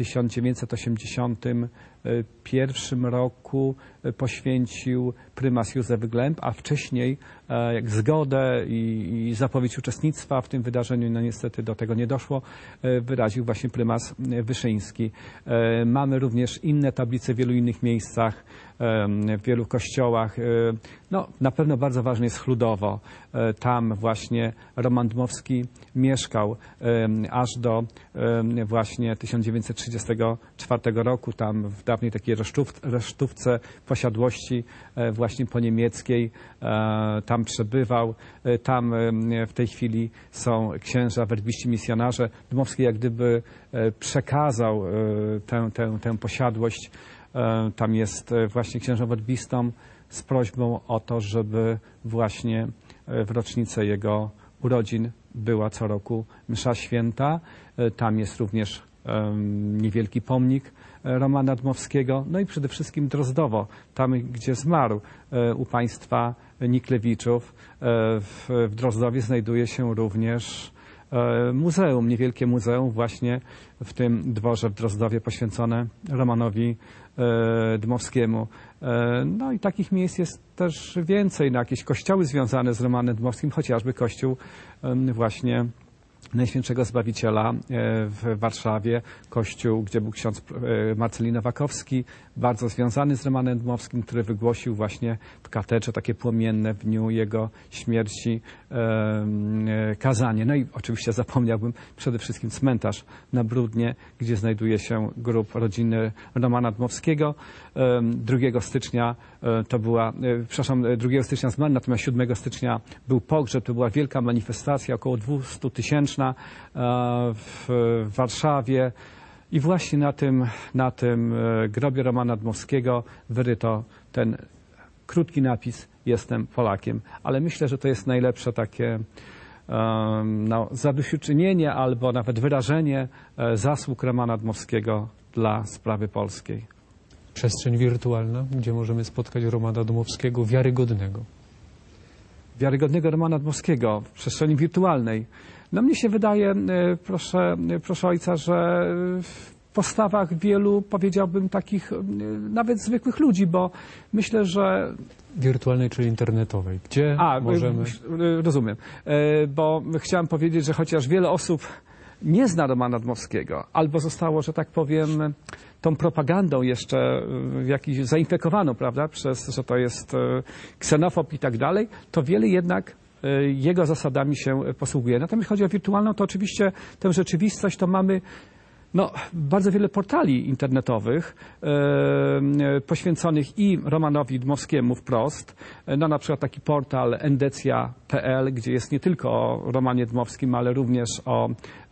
[SPEAKER 2] 1981 roku poświęcił prymas Józef Glęb, a wcześniej jak zgodę i zapowiedź uczestnictwa w tym wydarzeniu, no niestety do tego nie doszło, wyraził właśnie prymas Wyszyński. Mamy również inne tablice w wielu innych miejscach, w wielu kościołach. No, na pewno bardzo ważne jest Chludowo. Tam właśnie Roman Dmowski mieszkał aż do właśnie 1934 roku. Tam w dawnej takiej resztówce posiadłości właśnie po niemieckiej. Tam przebywał. Tam w tej chwili są księża, werbiści, misjonarze. Dmowski jak gdyby przekazał tę posiadłość. Tam jest właśnie księżom werbistom z prośbą o to, żeby właśnie w rocznicę jego urodzin była co roku msza święta. Tam jest również niewielki pomnik Romana Dmowskiego, no i przede wszystkim Drozdowo, tam gdzie zmarł u państwa Niklewiczów. W Drozdowie znajduje się również muzeum, niewielkie muzeum właśnie w tym dworze w Drozdowie poświęcone Romanowi Dmowskiemu. No i takich miejsc jest też więcej, jakieś kościoły związane z Romanem Dmowskim, chociażby kościół właśnie Najświętszego Zbawiciela w Warszawie, kościół, gdzie był ksiądz Marcelin Nowakowski, bardzo związany z Romanem Dmowskim, który wygłosił właśnie w katedrze takie płomienne w dniu jego śmierci kazanie. No i oczywiście zapomniałbym przede wszystkim cmentarz na Brudnie, gdzie znajduje się grób rodziny Romana Dmowskiego. 2 stycznia to była, 2 stycznia zmarł, natomiast 7 stycznia był pogrzeb, to była wielka manifestacja, około 200-tysięczna w Warszawie. I właśnie na tym grobie Romana Dmowskiego wyryto ten krótki napis "Jestem Polakiem". Ale myślę, że to jest najlepsze takie zadośćuczynienie albo nawet wyrażenie zasług Romana Dmowskiego dla sprawy polskiej.
[SPEAKER 1] Przestrzeń wirtualna, gdzie możemy spotkać Romana Dmowskiego
[SPEAKER 2] Wiarygodnego Romana Dmowskiego w przestrzeni wirtualnej. No mnie się wydaje, proszę ojca, że w postawach wielu, powiedziałbym, takich nawet zwykłych ludzi, bo myślę, że...
[SPEAKER 1] Wirtualnej, czyli internetowej. Gdzie możemy...
[SPEAKER 2] Rozumiem. Bo chciałem powiedzieć, że chociaż wiele osób nie zna Romana Dmowskiego, albo zostało, że tak powiem, tą propagandą jeszcze jakiś zainfekowaną, prawda, przez, że to jest ksenofob i tak dalej, to wiele jednak jego zasadami się posługuje. Natomiast chodzi o wirtualną, to oczywiście tę rzeczywistość to mamy bardzo wiele portali internetowych poświęconych i Romanowi Dmowskiemu wprost. Na przykład taki portal endecja.pl, gdzie jest nie tylko o Romanie Dmowskim, ale również o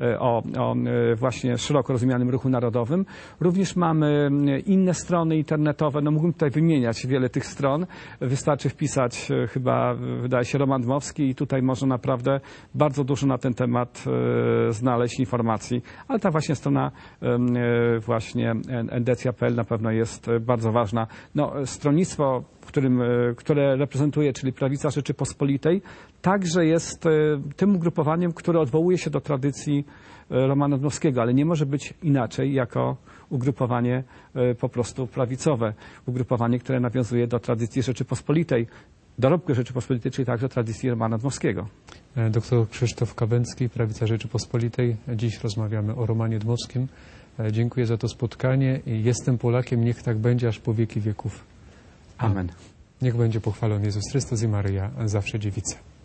[SPEAKER 2] właśnie szeroko rozumianym ruchu narodowym. Również mamy inne strony internetowe. Mógłbym tutaj wymieniać wiele tych stron. Wystarczy wpisać chyba, wydaje się, Roman Dmowski i tutaj można naprawdę bardzo dużo na ten temat znaleźć informacji. Ale ta właśnie strona właśnie endecja.pl na pewno jest bardzo ważna. Stronnictwo, które reprezentuje, czyli Prawica Rzeczypospolitej, także jest tym ugrupowaniem, które odwołuje się do tradycji Romana Dmowskiego, ale nie może być inaczej jako ugrupowanie po prostu prawicowe. Ugrupowanie, które nawiązuje do tradycji Rzeczypospolitej, dorobku Rzeczypospolitej, czyli także tradycji Romana Dmowskiego.
[SPEAKER 1] Doktor Krzysztof Kawęcki, Prawica Rzeczypospolitej. Dziś rozmawiamy o Romanie Dmowskim. Dziękuję za to spotkanie i jestem Polakiem, niech tak będzie aż po wieki wieków.
[SPEAKER 2] Amen.
[SPEAKER 1] Niech będzie pochwalony Jezus Chrystus i Maryja, zawsze dziewica.